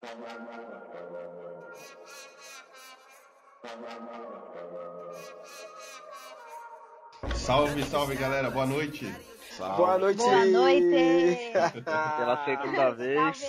Salve, salve, galera. Boa noite. Salve. Boa noite. Boa noite. Pela segunda vez.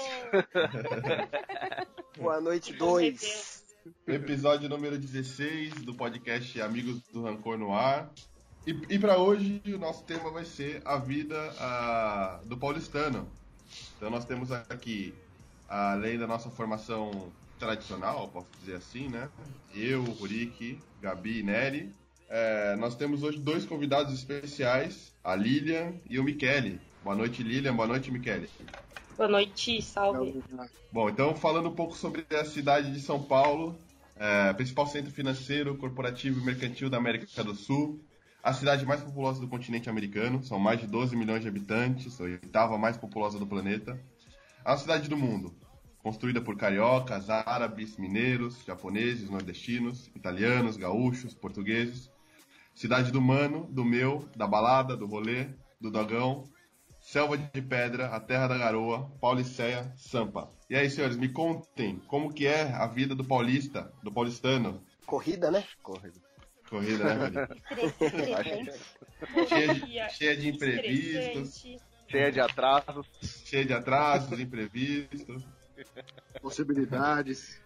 Boa noite, 2. Episódio número 16 do podcast Amigos do Rancor no Ar. E para hoje o nosso tema vai ser a vida do paulistano. Então nós temos aqui, além da nossa formação tradicional, posso dizer assim, né? Eu, o Rurik, Gabi e Nery. Nós temos hoje dois convidados especiais, a Lilian e o Michele. Boa noite, Lilian. Boa noite, Michele. Boa noite, salve. Bom, então falando um pouco sobre a cidade de São Paulo, principal centro financeiro, corporativo e mercantil da América do Sul, a cidade mais populosa do continente americano, são mais de 12 milhões de habitantes, a oitava mais populosa do planeta. A cidade do mundo, construída por cariocas, árabes, mineiros, japoneses, nordestinos, italianos, gaúchos, portugueses. Cidade do mano, do meu, da balada, do rolê, do dogão, selva de pedra, a terra da garoa, Pauliceia, Sampa. E aí, senhores, me contem como que é a vida do paulista, do paulistano. Corrida, né? Corrida, né, velho? Cheia de imprevistos. Cheia de atrasos. Cheia de atrasos, imprevistos. Possibilidades.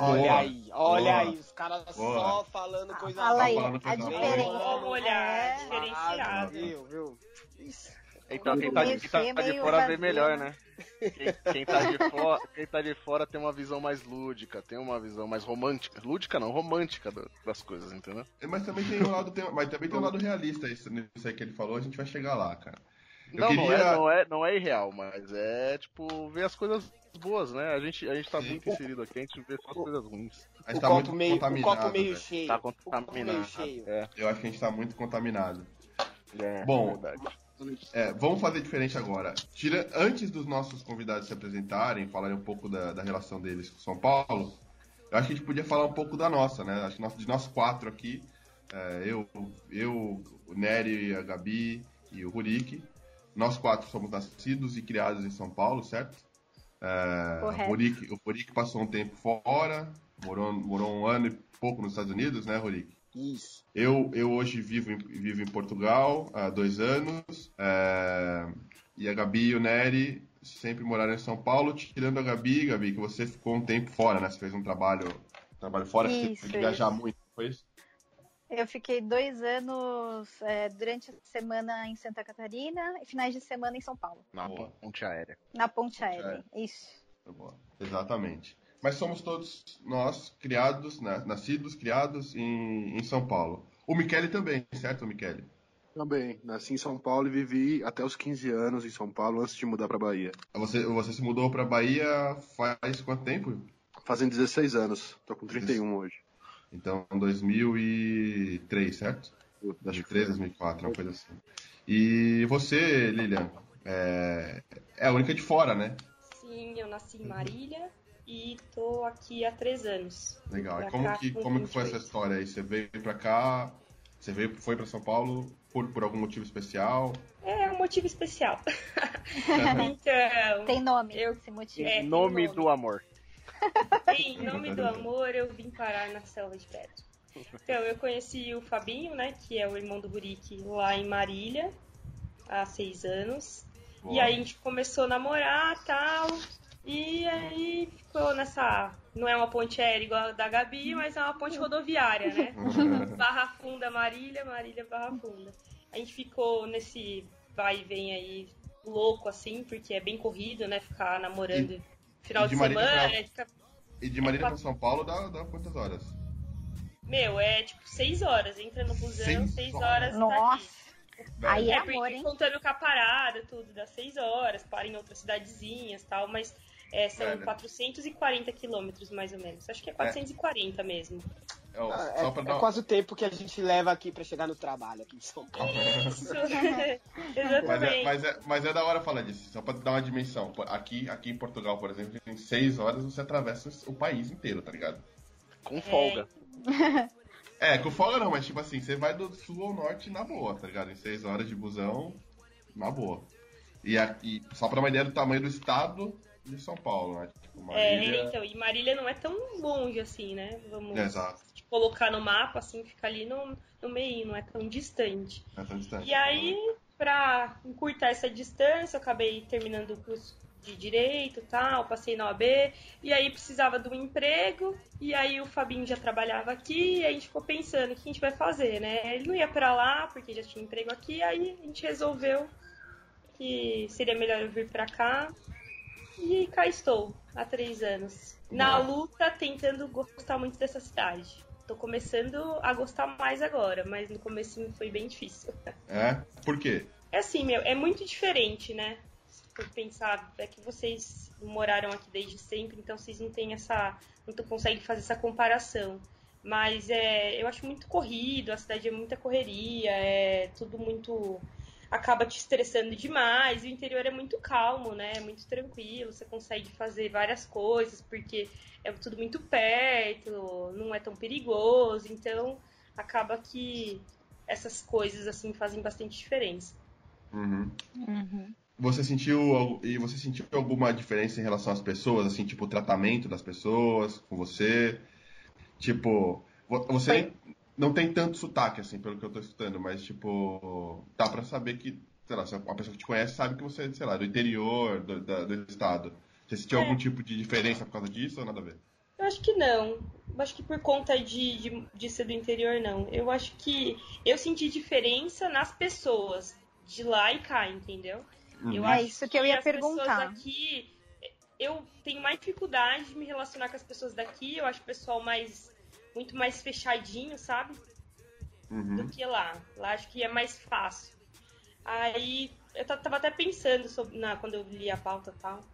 Olha aí, os caras só falando coisa Fala aí, falando coisa a diferença. Vamos olhar, diferenciado. Viu? Então quem tá de fora vê melhor, né? Quem tá de fora tem uma visão mais lúdica, tem uma visão mais romântica. Lúdica não, romântica das coisas, entendeu? Mas também tem um lado realista isso aí que ele falou, a gente vai chegar lá, cara. Não é irreal, mas é tipo ver as coisas boas, né? A gente tá muito inserido aqui, a gente vê só as coisas ruins. A gente tá muito contaminado. O copo meio cheio. Tá contaminado. Eu acho que a gente tá muito contaminado. Bom, vamos fazer diferente agora. Antes dos nossos convidados se apresentarem, falarem um pouco da relação deles com São Paulo, eu acho que a gente podia falar um pouco da nossa, né? Acho que de nós quatro aqui, eu, o Nery, a Gabi e o Rurik, nós quatro somos nascidos e criados em São Paulo, certo? Correto. O Rurik passou um tempo fora, morou um ano e pouco nos Estados Unidos, né, Rurik? Isso. Eu hoje vivo em Portugal há 2 anos, e a Gabi e o Nery sempre moraram em São Paulo, tirando a Gabi, que você ficou um tempo fora, né? Você fez um trabalho fora, você teve que viajar muito, foi isso? Eu fiquei 2 anos durante a semana em Santa Catarina e finais de semana em São Paulo. Na ponte aérea. Na ponte aérea, isso. Boa. Exatamente. Mas somos todos nós nascidos, criados em São Paulo. O Michele também, certo, Michele? Também. Nasci em São Paulo e vivi até os 15 anos em São Paulo antes de mudar pra Bahia. Você se mudou pra Bahia faz quanto tempo? Fazem 16 anos. Tô com 31 hoje. Então, 2003, certo? 2003, 2004, uma coisa assim. E você, Lilian, é a única de fora, né? Sim, eu nasci em Marília e tô aqui há 3 anos. Legal. E como que foi essa história aí? Você veio pra cá, foi pra São Paulo por algum motivo especial? É um motivo especial. Então, Tem nome esse motivo. Tem nome do amor. Em nome do amor, eu vim parar na selva de pedra. Então, eu conheci o Fabinho, né, que é o irmão do Rurik, lá em Marília, há 6 anos. Boa. E aí a gente começou a namorar e tal, e aí ficou nessa... Não é uma ponte aérea igual a da Gabi, mas é uma ponte rodoviária, né? Barra Funda, Marília, Barra Funda. A gente ficou nesse vai e vem aí louco, assim, porque é bem corrido, né, ficar namorando... Final de semana, E de Marília pra São Paulo dá quantas horas? Meu, é tipo 6 horas. Entra no busão, 6 horas. Nossa! Tá aí é amor, hein? Contando com a parada, tudo, dá 6 horas. Para em outras cidadezinhas e tal, mas são 440 quilômetros mais ou menos. Acho que é 440 mesmo. É quase o tempo que a gente leva aqui pra chegar no trabalho aqui em São Paulo. Isso, exatamente. Mas é da hora falar disso, só pra dar uma dimensão. Aqui em Portugal, por exemplo, em 6 horas você atravessa o país inteiro, tá ligado? Com folga. Com folga não, mas tipo assim, você vai do sul ao norte na boa, tá ligado? Em 6 horas de busão, na boa. E só pra uma ideia do tamanho do estado, de São Paulo, né? Tipo, Marília... então, e Marília não é tão longe assim, né? Vamos Exato. colocar no mapa, assim, fica ali no meio, não é tão distante. Não é tão distante. E aí, pra encurtar essa distância, eu acabei terminando o curso de Direito e tal, passei na OAB, e aí precisava de um emprego, e aí o Fabinho já trabalhava aqui, e a gente ficou pensando, o que a gente vai fazer, né? Ele não ia pra lá, porque já tinha emprego aqui, aí a gente resolveu que seria melhor eu vir pra cá, e cá estou, há 3 anos. Na luta, tentando gostar muito dessa cidade. Tô começando a gostar mais agora, mas no comecinho foi bem difícil. É? Por quê? É assim, é muito diferente, né? Se for pensar, é que vocês moraram aqui desde sempre, então vocês não têm não conseguem fazer essa comparação. Mas eu acho muito corrido, a cidade é muita correria, é tudo muito... acaba te estressando demais, e o interior é muito calmo, né? É muito tranquilo, você consegue fazer várias coisas, porque é tudo muito perto, não é tão perigoso, então acaba que essas coisas, assim, fazem bastante diferença. Uhum. Você sentiu alguma diferença em relação às pessoas, assim, tipo, o tratamento das pessoas com você? Tipo, você não tem tanto sotaque, assim, pelo que eu tô escutando, mas, tipo, dá pra saber que, sei lá, uma pessoa que te conhece sabe que você é, sei lá, do interior, do estado. Você sentiu algum tipo de diferença por causa disso ou nada a ver? Eu acho que não. Eu acho que por conta de ser do interior, não. Eu acho que eu senti diferença nas pessoas de lá e cá, entendeu? Eu acho isso que eu ia perguntar. Pessoas aqui, eu tenho mais dificuldade de me relacionar com as pessoas daqui. Eu acho o pessoal muito mais fechadinho, sabe? Do que lá. Lá acho que é mais fácil. Aí eu tava até pensando quando eu li a pauta e tal,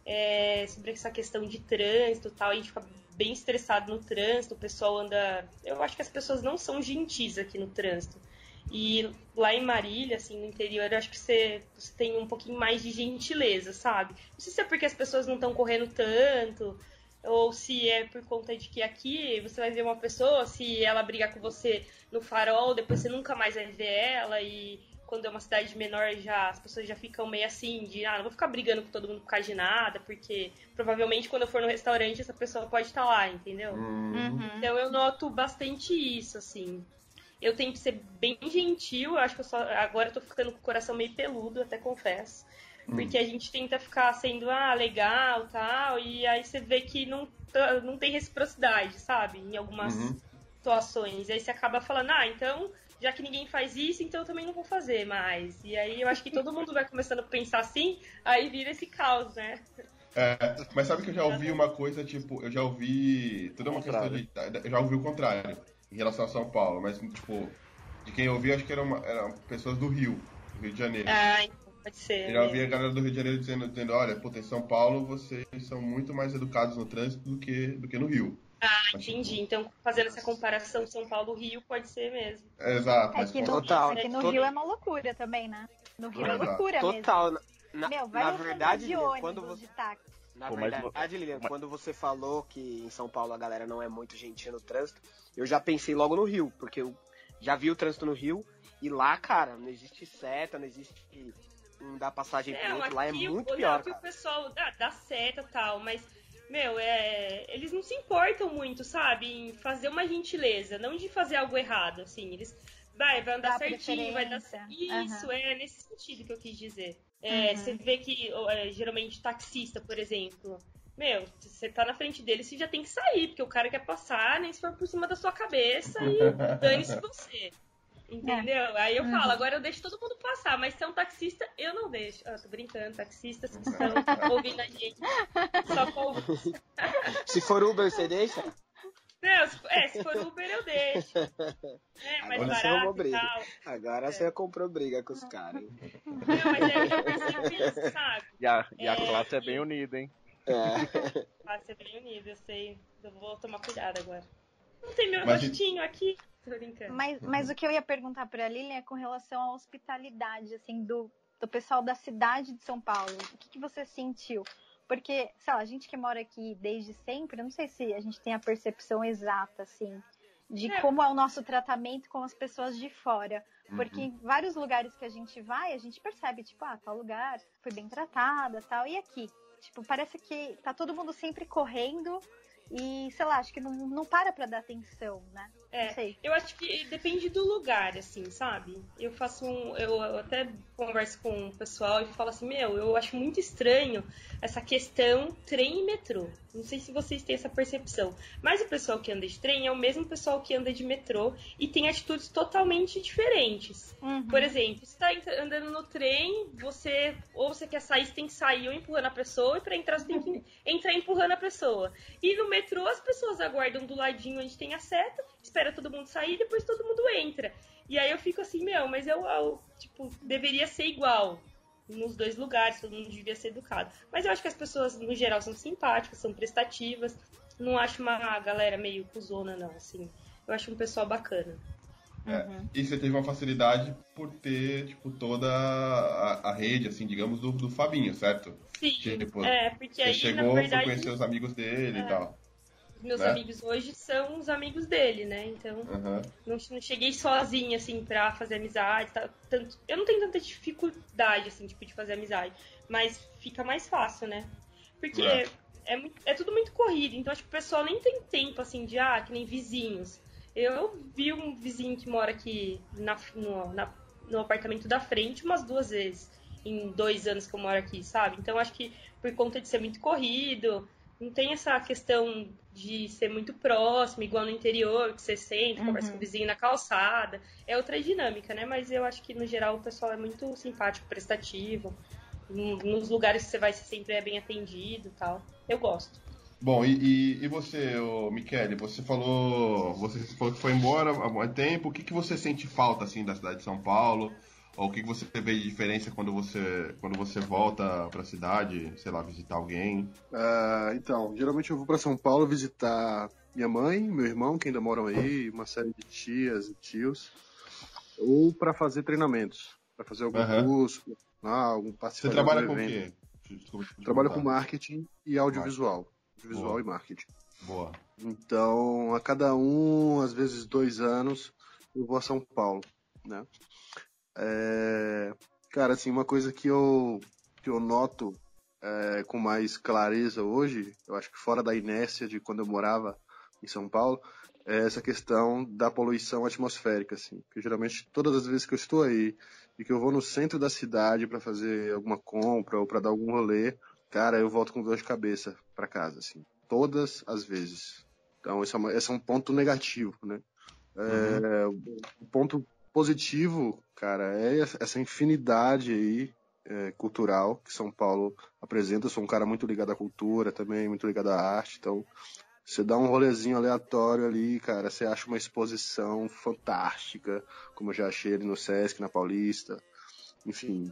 sobre essa questão de trânsito e tal. A gente fica bem estressado no trânsito, o pessoal anda... Eu acho que as pessoas não são gentis aqui no trânsito. E lá em Marília, assim, no interior, eu acho que você tem um pouquinho mais de gentileza, sabe? Não sei se é porque as pessoas não estão correndo tanto, ou se é por conta de que aqui você vai ver uma pessoa, se ela brigar com você no farol, depois você nunca mais vai ver ela, e quando é uma cidade menor, as pessoas já ficam meio assim, não vou ficar brigando com todo mundo por causa de nada, porque provavelmente quando eu for no restaurante, essa pessoa pode estar lá, entendeu? Então eu noto bastante isso, assim. Eu tento ser bem gentil, eu acho que agora eu tô ficando com o coração meio peludo, até confesso. Porque a gente tenta ficar sendo, legal, tal, e aí você vê que não tem reciprocidade, sabe? Em algumas situações. E aí você acaba falando, então, já que ninguém faz isso, então eu também não vou fazer mais. E aí eu acho que todo mundo vai começando a pensar assim, aí vira esse caos, né? Mas sabe que eu já ouvi uma coisa, tipo, eu já ouvi... Tudo uma questão eu já ouvi o contrário. Em relação a São Paulo, mas, tipo, de quem eu ouvi, acho que eram pessoas do Rio de Janeiro. Então pode ser. Eu já ouvi a galera do Rio de Janeiro dizendo olha, em São Paulo vocês são muito mais educados no trânsito do que no Rio. Mas, entendi. Tipo... Então, fazendo essa comparação São Paulo-Rio, pode ser mesmo. Exato. Mas no Rio é uma loucura também, né? No Rio é loucura mesmo. Total. Na verdade, de ônibus, de táxi. Na verdade, Lilian, quando você falou que em São Paulo a galera não é muito gentil no trânsito, eu já pensei logo no Rio, porque eu já vi o trânsito no Rio, e lá, cara, não existe seta, não existe um dar passagem pro outro, lá é muito pior, cara. O pessoal dá seta e tal, mas, eles não se importam muito, sabe, em fazer uma gentileza, não de fazer algo errado, assim, eles vai andar certinho, vai dar... Isso, é nesse sentido que eu quis dizer. Você vê que, geralmente, taxista, por exemplo, você tá na frente dele, você já tem que sair, porque o cara quer passar, nem se for por cima da sua cabeça e dane-se você. Entendeu? Aí eu falo, agora eu deixo todo mundo passar, mas se é um taxista, eu não deixo. Tô brincando, taxistas que estão ouvindo a gente. Só com Se for Uber, você deixa? Não, se for Uber eu deixo. Mais barato e tal. Agora você comprou briga com os caras. Não, mas eu percebo isso, sabe? E a classe é bem unida, hein? A classe é bem unida, eu sei. Eu vou tomar cuidado agora. Não tem meu rostinho aqui. Tô brincando. Mas o que eu ia perguntar pra Lilian é com relação à hospitalidade, assim, do pessoal da cidade de São Paulo. O que você sentiu? Porque, sei lá, a gente que mora aqui desde sempre, eu não sei se a gente tem a percepção exata, assim, de como é o nosso tratamento com as pessoas de fora. Porque em vários lugares que a gente vai, a gente percebe, tipo, tal lugar foi bem tratada, tal. E aqui? Tipo, parece que tá todo mundo sempre correndo e, sei lá, acho que não para pra dar atenção, né? Não sei. Eu acho que depende do lugar, assim, sabe? Eu até converso com o pessoal e falo assim, eu acho muito estranho essa questão trem e metrô. Não sei se vocês têm essa percepção, mas o pessoal que anda de trem é o mesmo pessoal que anda de metrô e tem atitudes totalmente diferentes. Uhum. Por exemplo, você tá andando no trem, ou você quer sair, você tem que sair ou empurrando a pessoa, e pra entrar você tem que entrar empurrando a pessoa. E no metrô as pessoas aguardam do ladinho onde tem a seta, espera todo mundo sair e depois todo mundo entra. E aí eu fico assim, mas tipo, deveria ser igual nos dois lugares, todo mundo devia ser educado. Mas eu acho que as pessoas, no geral, são simpáticas, são prestativas. Não acho uma galera meio cuzona, não, assim. Eu acho um pessoal bacana. E você teve uma facilidade por ter, tipo, toda a rede, assim, digamos, do Fabinho, certo? Sim, tipo, porque você aí, chegou, na verdade, foi conhecer os amigos dele e tal. meus né? amigos hoje são os amigos dele, né? Então, não cheguei sozinha, assim, pra fazer amizade. Eu não tenho tanta dificuldade, assim, tipo, de fazer amizade. Mas fica mais fácil, né? Porque é tudo muito corrido. Então, acho que o pessoal nem tem tempo, assim, que nem vizinhos. Eu vi um vizinho que mora aqui no apartamento da frente umas 2 vezes. Em 2 anos que eu moro aqui, sabe? Então, acho que por conta de ser muito corrido... Não tem essa questão de ser muito próximo, igual no interior, que você sente, conversa com o vizinho na calçada. É outra dinâmica, né? Mas eu acho que, no geral, o pessoal é muito simpático, prestativo. Nos lugares que você vai, você sempre é bem atendido e tal. Eu gosto. Bom, e você, Michele, você falou que foi embora há muito tempo. O que você sente falta, assim, da cidade de São Paulo? Ou o que você vê de diferença quando você volta pra cidade, sei lá, visitar alguém? Então, geralmente eu vou pra São Paulo visitar minha mãe, meu irmão, que ainda moram aí, uma série de tias e tios, ou pra fazer treinamentos, pra fazer algum curso, algum participar. Você trabalha com o quê? Trabalho com marketing e audiovisual. Audiovisual e marketing. Boa. Então, a cada às vezes 2 anos, eu vou a São Paulo, né? Cara, assim, uma coisa que eu noto com mais clareza hoje, eu acho que fora da inércia de quando eu morava em São Paulo, é essa questão da poluição atmosférica, assim. Porque geralmente todas as vezes que eu estou aí e que eu vou no centro da cidade para fazer alguma compra ou para dar algum rolê, cara, eu volto com dor de cabeça para casa, assim. Todas as vezes. Então, esse é um ponto negativo, né? O ponto positivo, cara, é essa infinidade aí cultural que São Paulo apresenta. Eu sou um cara muito ligado à cultura também, muito ligado à arte, então você dá um rolezinho aleatório ali, cara, você acha uma exposição fantástica, como eu já achei ali no Sesc, na Paulista, enfim.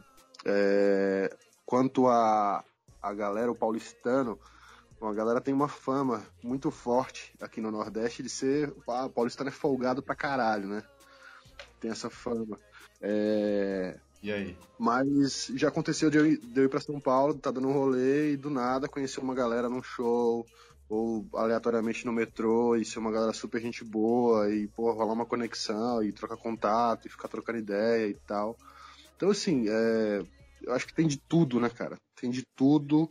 Quanto a galera, o paulistano, bom, a galera tem uma fama muito forte aqui no Nordeste de ser, o paulistano é folgado pra caralho, né? Tem essa fama. E aí? Mas já aconteceu de eu ir pra São Paulo, tá dando um rolê e do nada conhecer uma galera num show, ou aleatoriamente no metrô, e ser uma galera super gente boa, e pô, rolar uma conexão, e trocar contato, e ficar trocando ideia e tal. Então, assim, eu acho que tem de tudo, né, cara? Tem de tudo,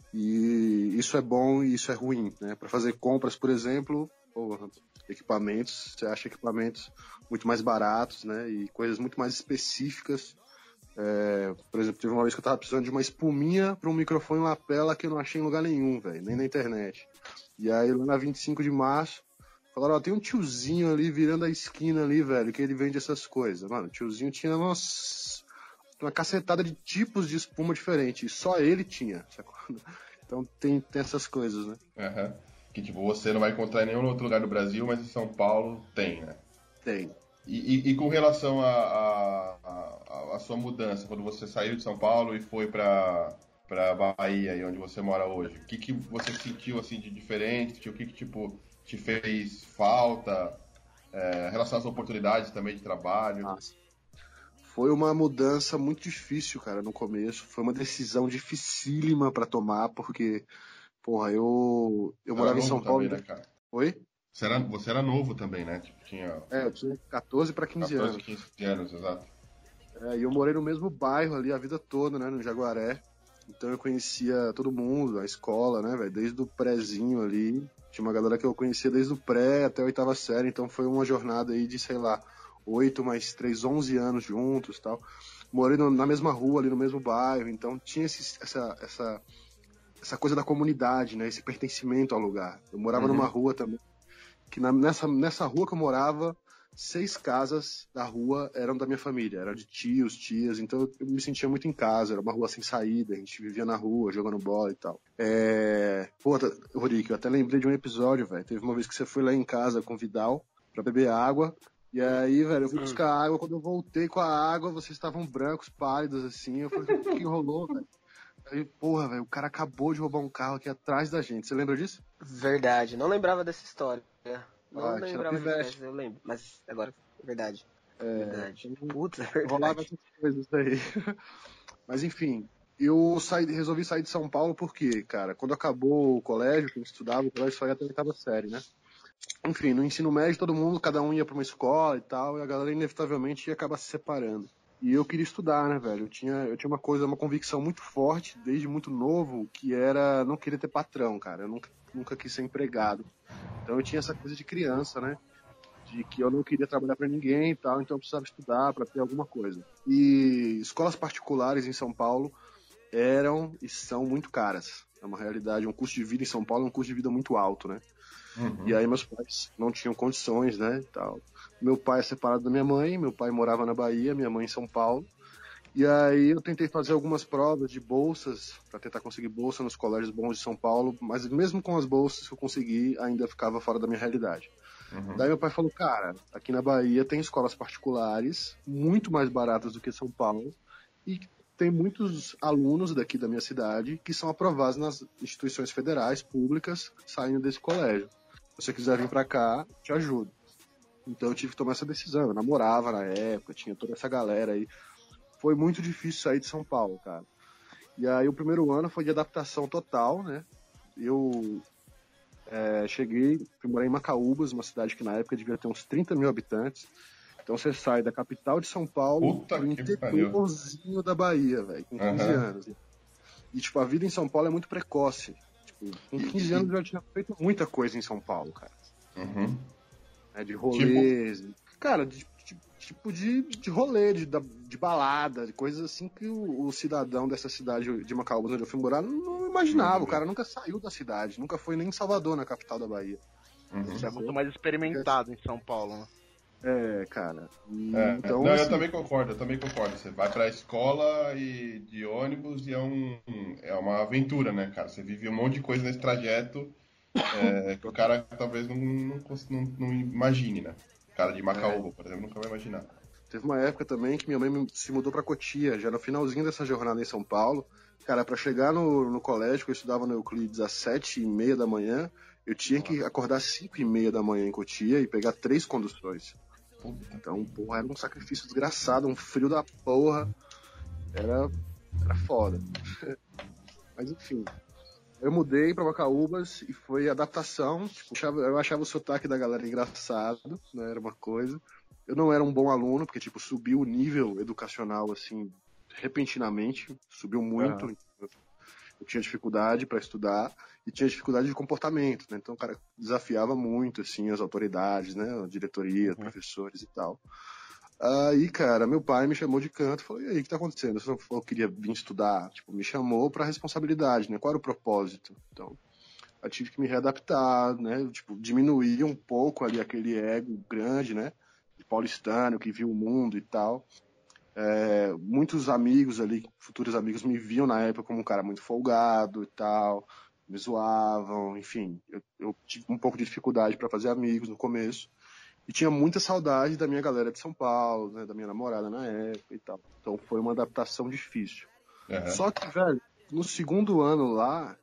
e isso é bom e isso é ruim, né? Pra fazer compras, por exemplo, equipamentos, você acha equipamentos muito mais baratos, né? E coisas muito mais específicas. Por exemplo, teve uma vez que eu tava precisando de uma espuminha para um microfone lapela que eu não achei em lugar nenhum, velho, nem na internet. E aí, lá na 25 de março, falaram, tem um tiozinho ali virando a esquina ali, velho, que ele vende essas coisas. Mano, o tiozinho tinha uma cacetada de tipos de espuma diferente, e só ele tinha, sacou? Então tem essas coisas, né? Que tipo, você não vai encontrar em nenhum outro lugar do Brasil, mas em São Paulo tem, né? Tem. E com relação à sua mudança, quando você saiu de São Paulo e foi pra Bahia, aí onde você mora hoje, o que você sentiu assim de diferente? O que tipo te fez falta? Em relação às oportunidades também de trabalho? Nossa. Foi uma mudança muito difícil, cara, no começo. Foi uma decisão dificílima pra tomar, porque, porra, eu morava em São Paulo. Também, né, cara? Oi? Você era novo também, né? Tipo, eu tinha 14 para 15 anos. 15 anos, exato. E eu morei no mesmo bairro ali a vida toda, né? No Jaguaré. Então eu conhecia todo mundo, a escola, né, velho? Desde o prézinho ali. Tinha uma galera que eu conhecia desde o pré até a 8ª série. Então foi uma jornada aí de, sei lá, 8 mais 3, 11 anos juntos e tal. Morei na mesma rua, ali no mesmo bairro. Então tinha essa coisa da comunidade, né? Esse pertencimento ao lugar. Eu morava numa rua também, que nessa rua que eu morava, 6 casas da rua eram da minha família, eram de tios, tias, então eu me sentia muito em casa, era uma rua sem saída, a gente vivia na rua, jogando bola e tal. Pô, Rodrigo, eu até lembrei de um episódio, velho, teve uma vez que você foi lá em casa com o Vidal pra beber água, e aí, velho, eu fui buscar água, quando eu voltei com a água, vocês estavam brancos, pálidos, assim, eu falei, o que rolou, velho? Aí, porra, velho, o cara acabou de roubar um carro aqui atrás da gente, você lembra disso? Verdade, não lembrava dessa história. Não tinha lembrava pivete. disso, eu lembro. Mas agora, verdade. Verdade. Então, Putz, é verdade. rolava essas coisas aí. Mas enfim, resolvi sair de São Paulo porque, cara, quando acabou o colégio, que eu estudava, o colégio só ia até a 8ª série, né? Enfim, no ensino médio todo mundo, cada um ia pra uma escola e tal, e a galera inevitavelmente ia acabar se separando. E eu queria estudar, né, velho? Eu tinha uma convicção muito forte, desde muito novo, que era não querer ter patrão, cara. Eu nunca quis ser empregado. Então eu tinha essa coisa de criança, né? De que eu não queria trabalhar para ninguém e tal, então eu precisava estudar para ter alguma coisa. E escolas particulares em São Paulo eram e são muito caras. É uma realidade, um custo de vida em São Paulo é um custo de vida muito alto, né? E aí meus pais não tinham condições, né, e tal. Meu pai é separado da minha mãe, meu pai morava na Bahia, minha mãe em São Paulo. E aí eu tentei fazer algumas provas de bolsas, para tentar conseguir bolsa nos colégios bons de São Paulo, mas mesmo com as bolsas que eu consegui, ainda ficava fora da minha realidade. Daí meu pai falou, cara, aqui na Bahia tem escolas particulares, muito mais baratas do que São Paulo, e tem muitos alunos daqui da minha cidade que são aprovados nas instituições federais, públicas, saindo desse colégio. Se você quiser vir pra cá, te ajudo. Então eu tive que tomar essa decisão. Eu namorava na época, tinha toda essa galera aí. Foi muito difícil sair de São Paulo, cara. E aí o primeiro ano foi de adaptação total, né? Eu fui morar em Macaúbas, uma cidade que na época devia ter uns 30 mil habitantes. Então você sai da capital de São Paulo pro interiorzinho da Bahia, velho, com 15 anos. E, tipo, a vida em São Paulo é muito precoce. Tipo, com 15 anos eu já tinha feito muita coisa em São Paulo, cara. De rolês. Cara, de rolê, de balada, de coisas assim que o cidadão dessa cidade de Macaúbas, onde eu fui morar, não imaginava. O cara nunca saiu da cidade, nunca foi nem em Salvador, na capital da Bahia. Você é muito mais experimentado em São Paulo, né? Cara. Então, não, assim, eu também concordo. Você vai pra escola e de ônibus e é uma aventura, né, cara? Você vive um monte de coisa nesse trajeto que o cara talvez não imagine, né? O cara de Macaúba, por exemplo, nunca vai imaginar. Teve uma época também que minha mãe se mudou pra Cotia, já no finalzinho dessa jornada em São Paulo. Cara, pra chegar no colégio, que eu estudava no Euclides às 7h30 da manhã, eu tinha que acordar às 5h30 da manhã em Cotia e pegar 3 conduções. Então, porra, era um sacrifício desgraçado, um frio da porra. Era foda. Mas enfim, eu mudei pra Macaúbas e foi adaptação. Tipo, eu achava o sotaque da galera engraçado, né? Era uma coisa. Eu não era um bom aluno, porque, tipo, subiu o nível educacional, assim, repentinamente. Subiu muito. Eu tinha dificuldade para estudar e tinha dificuldade de comportamento, né? Então o cara desafiava muito, assim, as autoridades, né? A diretoria, professores e tal. Aí, cara, meu pai me chamou de canto e falou, e aí, o que tá acontecendo? Eu queria vir estudar, tipo, me chamou pra responsabilidade, né? Qual era o propósito? Então, eu tive que me readaptar, né? Tipo, diminuir um pouco ali aquele ego grande, né? De paulistano, que viu o mundo e tal. Muitos amigos ali, futuros amigos, me viam na época como um cara muito folgado e tal, me zoavam, enfim. Eu tive um pouco de dificuldade para fazer amigos no começo. E tinha muita saudade da minha galera de São Paulo, né, da minha namorada na época e tal. Então foi uma adaptação difícil. Só que, velho, no segundo ano lá,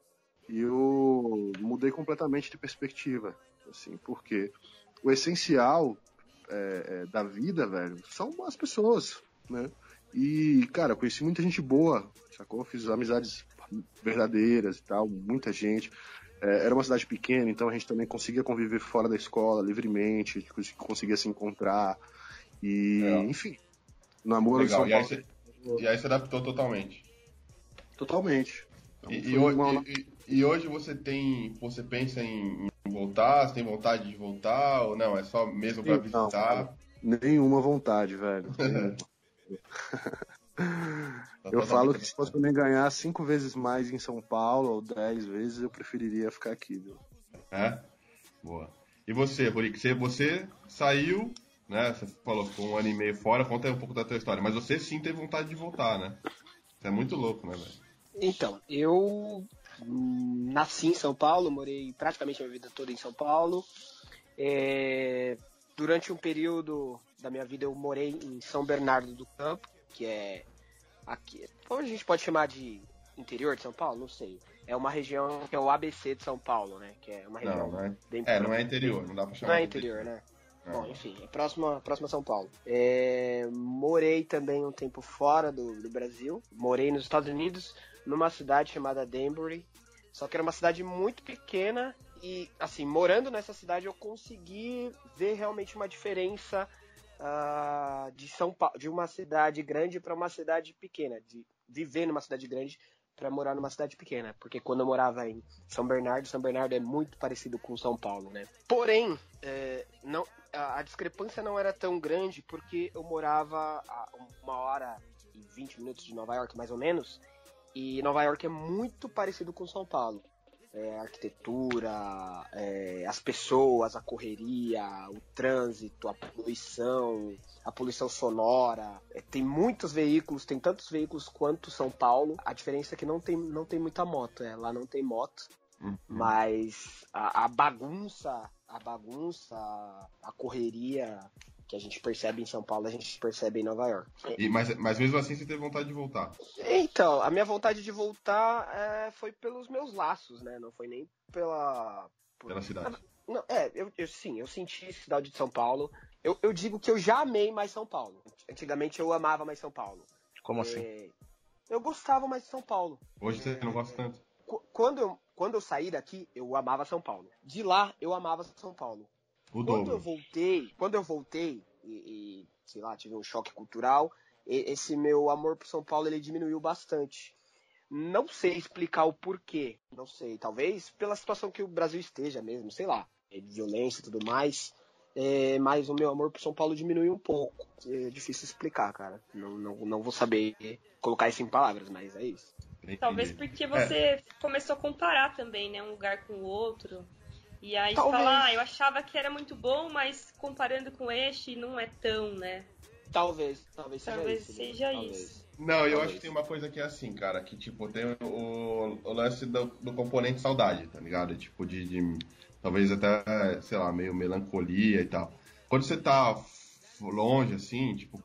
eu mudei completamente de perspectiva, assim, porque o essencial da vida, velho, são as pessoas, né? E, cara, eu conheci muita gente boa, sacou? Fiz amizades verdadeiras e tal, muita gente. Era uma cidade pequena, então a gente também conseguia conviver fora da escola livremente, conseguia se encontrar. E, enfim, namoro em São Paulo. E aí se adaptou totalmente. Totalmente. E hoje você pensa em voltar? Você tem vontade de voltar ou não? É só mesmo pra visitar? Nenhuma vontade, velho. Eu falo que se fosse pra mim ganhar 5 vezes mais em São Paulo, ou 10 vezes, eu preferiria ficar aqui, viu? É? Boa. E você, Rurik? Você saiu, né? Você falou que ficou 1 ano e meio fora, conta aí um pouco da tua história. Mas você sim teve vontade de voltar, né? Isso é muito louco, né, velho? Então, eu nasci em São Paulo, morei praticamente a minha vida toda em São Paulo. Durante um período da minha vida eu morei em São Bernardo do Campo, que é aqui, como a gente pode chamar de interior de São Paulo? Não sei. É uma região que é o ABC de São Paulo, né? Que é uma região bem não é interior, não dá pra chamar. Não é interior, né? Bom, enfim, é próxima a São Paulo. Morei também um tempo fora do Brasil. Morei nos Estados Unidos, numa cidade chamada Danbury. Só que era uma cidade muito pequena e, assim, morando nessa cidade eu consegui ver realmente uma diferença de São Paulo, de uma cidade grande para uma cidade pequena, de viver numa cidade grande para morar numa cidade pequena, porque quando eu morava em São Bernardo é muito parecido com São Paulo, né? Porém, a discrepância não era tão grande porque eu morava a 1h20 de Nova York, mais ou menos, e Nova York é muito parecido com São Paulo. A arquitetura, as pessoas, a correria, o trânsito, a poluição sonora. Tem muitos veículos, tem tantos veículos quanto São Paulo. A diferença é que não tem muita moto. Lá não tem moto. Mas a bagunça, a correria que a gente percebe em São Paulo, a gente percebe em Nova York. Mas mesmo assim você teve vontade de voltar? Então, a minha vontade de voltar foi pelos meus laços, né? Não foi nem pela cidade. Não, eu senti a cidade de São Paulo. Eu digo que eu já amei mais São Paulo. Antigamente eu amava mais São Paulo. Como assim? Eu gostava mais de São Paulo. Hoje você não gosta tanto? Quando eu saí daqui, eu amava São Paulo. De lá, eu amava São Paulo. Quando eu voltei e sei lá, tive um choque cultural, esse meu amor por São Paulo ele diminuiu bastante. Não sei explicar o porquê, não sei, talvez pela situação que o Brasil esteja mesmo, sei lá, violência e tudo mais, mas o meu amor por São Paulo diminuiu um pouco. É difícil explicar, cara, não vou saber colocar isso em palavras, mas é isso. Talvez porque você começou a comparar também, né, um lugar com o outro. E aí você fala, eu achava que era muito bom, mas comparando com este, não é tão, né? Talvez seja isso. Não, eu acho que tem uma coisa que é assim, cara, que tipo, tem o lance do componente saudade, tá ligado? Tipo, de talvez até, sei lá, meio melancolia e tal. Quando você tá longe, assim, tipo,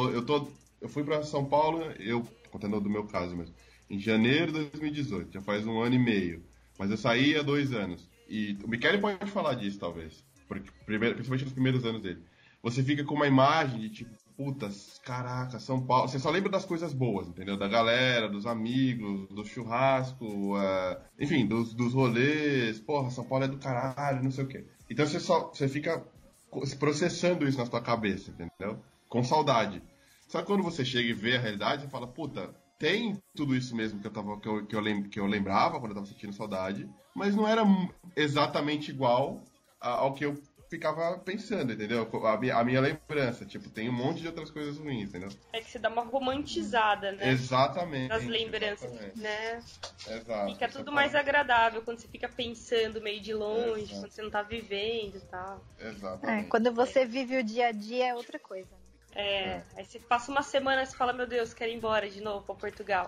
eu fui pra São Paulo, contando do meu caso mesmo, em janeiro de 2018, já faz 1 ano e meio, mas eu saí há 2 anos. E o Michele pode falar disso, talvez. Porque, principalmente nos primeiros anos dele. Você fica com uma imagem de tipo, putas, caraca, São Paulo. Você só lembra das coisas boas, entendeu? Da galera, dos amigos, do churrasco, enfim, dos rolês. Porra, São Paulo é do caralho, não sei o quê. Então você fica processando isso na sua cabeça, entendeu? Com saudade. Só que quando você chega e vê a realidade, você fala, puta, tem tudo isso mesmo que eu lembrava quando eu tava sentindo saudade, mas não era exatamente igual ao que eu ficava pensando, entendeu? A minha lembrança, tipo, tem um monte de outras coisas ruins, entendeu? É que você dá uma romantizada, né? Exatamente. Das lembranças, né? Exato. Fica tudo mais agradável quando você fica pensando meio de longe, quando você não tá vivendo e tal. Exatamente. Quando você vive o dia a dia é outra coisa. Aí você passa uma semana e você fala, meu Deus, quero ir embora de novo pra Portugal.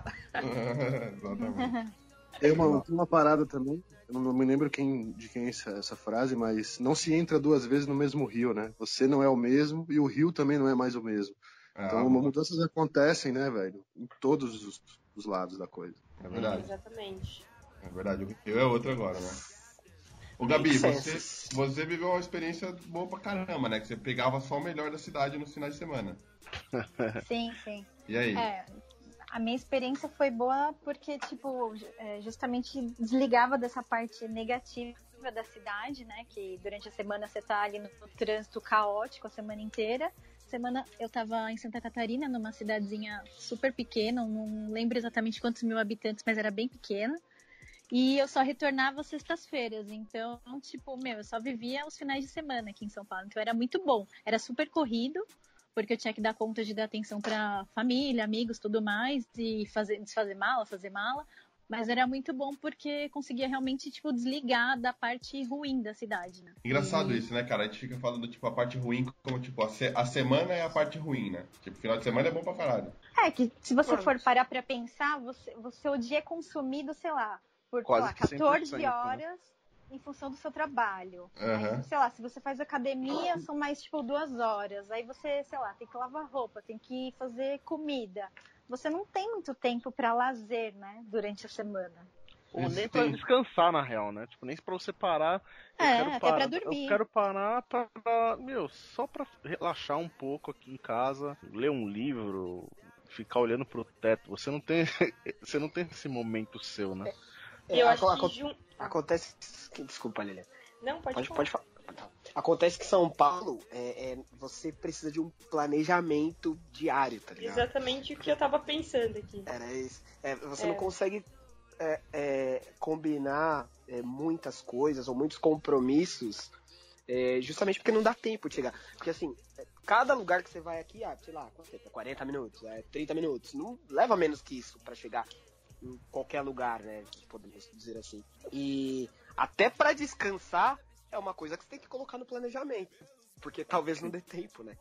Exatamente. Tem uma parada também, eu não me lembro de quem é essa frase, mas não se entra 2 vezes no mesmo rio, né? Você não é o mesmo e o rio também não é mais o mesmo. Então, mudanças acontecem, né, velho? Em todos os lados da coisa. É verdade. Exatamente. É verdade, o rio é outro agora, né? Ô Gabi, você viveu uma experiência boa pra caramba, né? Que você pegava só o melhor da cidade nos finais de semana. Sim. E aí? A minha experiência foi boa porque, tipo, justamente desligava dessa parte negativa da cidade, né? Que durante a semana você tá ali no trânsito caótico a semana inteira. semana eu tava em Santa Catarina, numa cidadezinha super pequena, não lembro exatamente quantos mil habitantes, mas era bem pequena. E eu só retornava às sextas-feiras, então, tipo, eu só vivia os finais de semana aqui em São Paulo. Então era muito bom, era super corrido, porque eu tinha que dar conta de dar atenção pra família, amigos, tudo mais, e desfazer mala, fazer mala. Mas era muito bom porque conseguia realmente, tipo, desligar da parte ruim da cidade, né? Engraçado isso, né, cara? A gente fica falando, tipo, a parte ruim como, tipo, a semana é a parte ruim, né? Tipo, final de semana é bom pra caralho. É, que se você for parar pra pensar, o dia é consumido, sei lá, por, sei lá, 14 horas, né? Em função do seu trabalho. Aí, sei lá, se você faz academia, são mais, tipo, 2 horas. Aí você, sei lá, tem que lavar roupa, tem que fazer comida. Você não tem muito tempo pra lazer, né, durante a semana. Ou nem pra descansar, na real, né? Tipo, nem pra você parar. Até pra dormir. Eu quero parar pra, só pra relaxar um pouco aqui em casa, ler um livro, ficar olhando pro teto. Você não tem esse momento seu, né? Eu acho que acontece... Desculpa, Lilian. Não, pode falar. Acontece que São Paulo, você precisa de um planejamento diário, tá ligado? Exatamente o que eu tava pensando aqui. Era isso. Você não consegue combinar muitas coisas ou muitos compromissos justamente porque não dá tempo de chegar. Porque assim, cada lugar que você vai aqui, sei lá, 40 minutos, 30 minutos, não leva menos que isso pra chegar em qualquer lugar, né? Podemos dizer assim. E até pra descansar é uma coisa que você tem que colocar no planejamento. Porque talvez não dê tempo, né?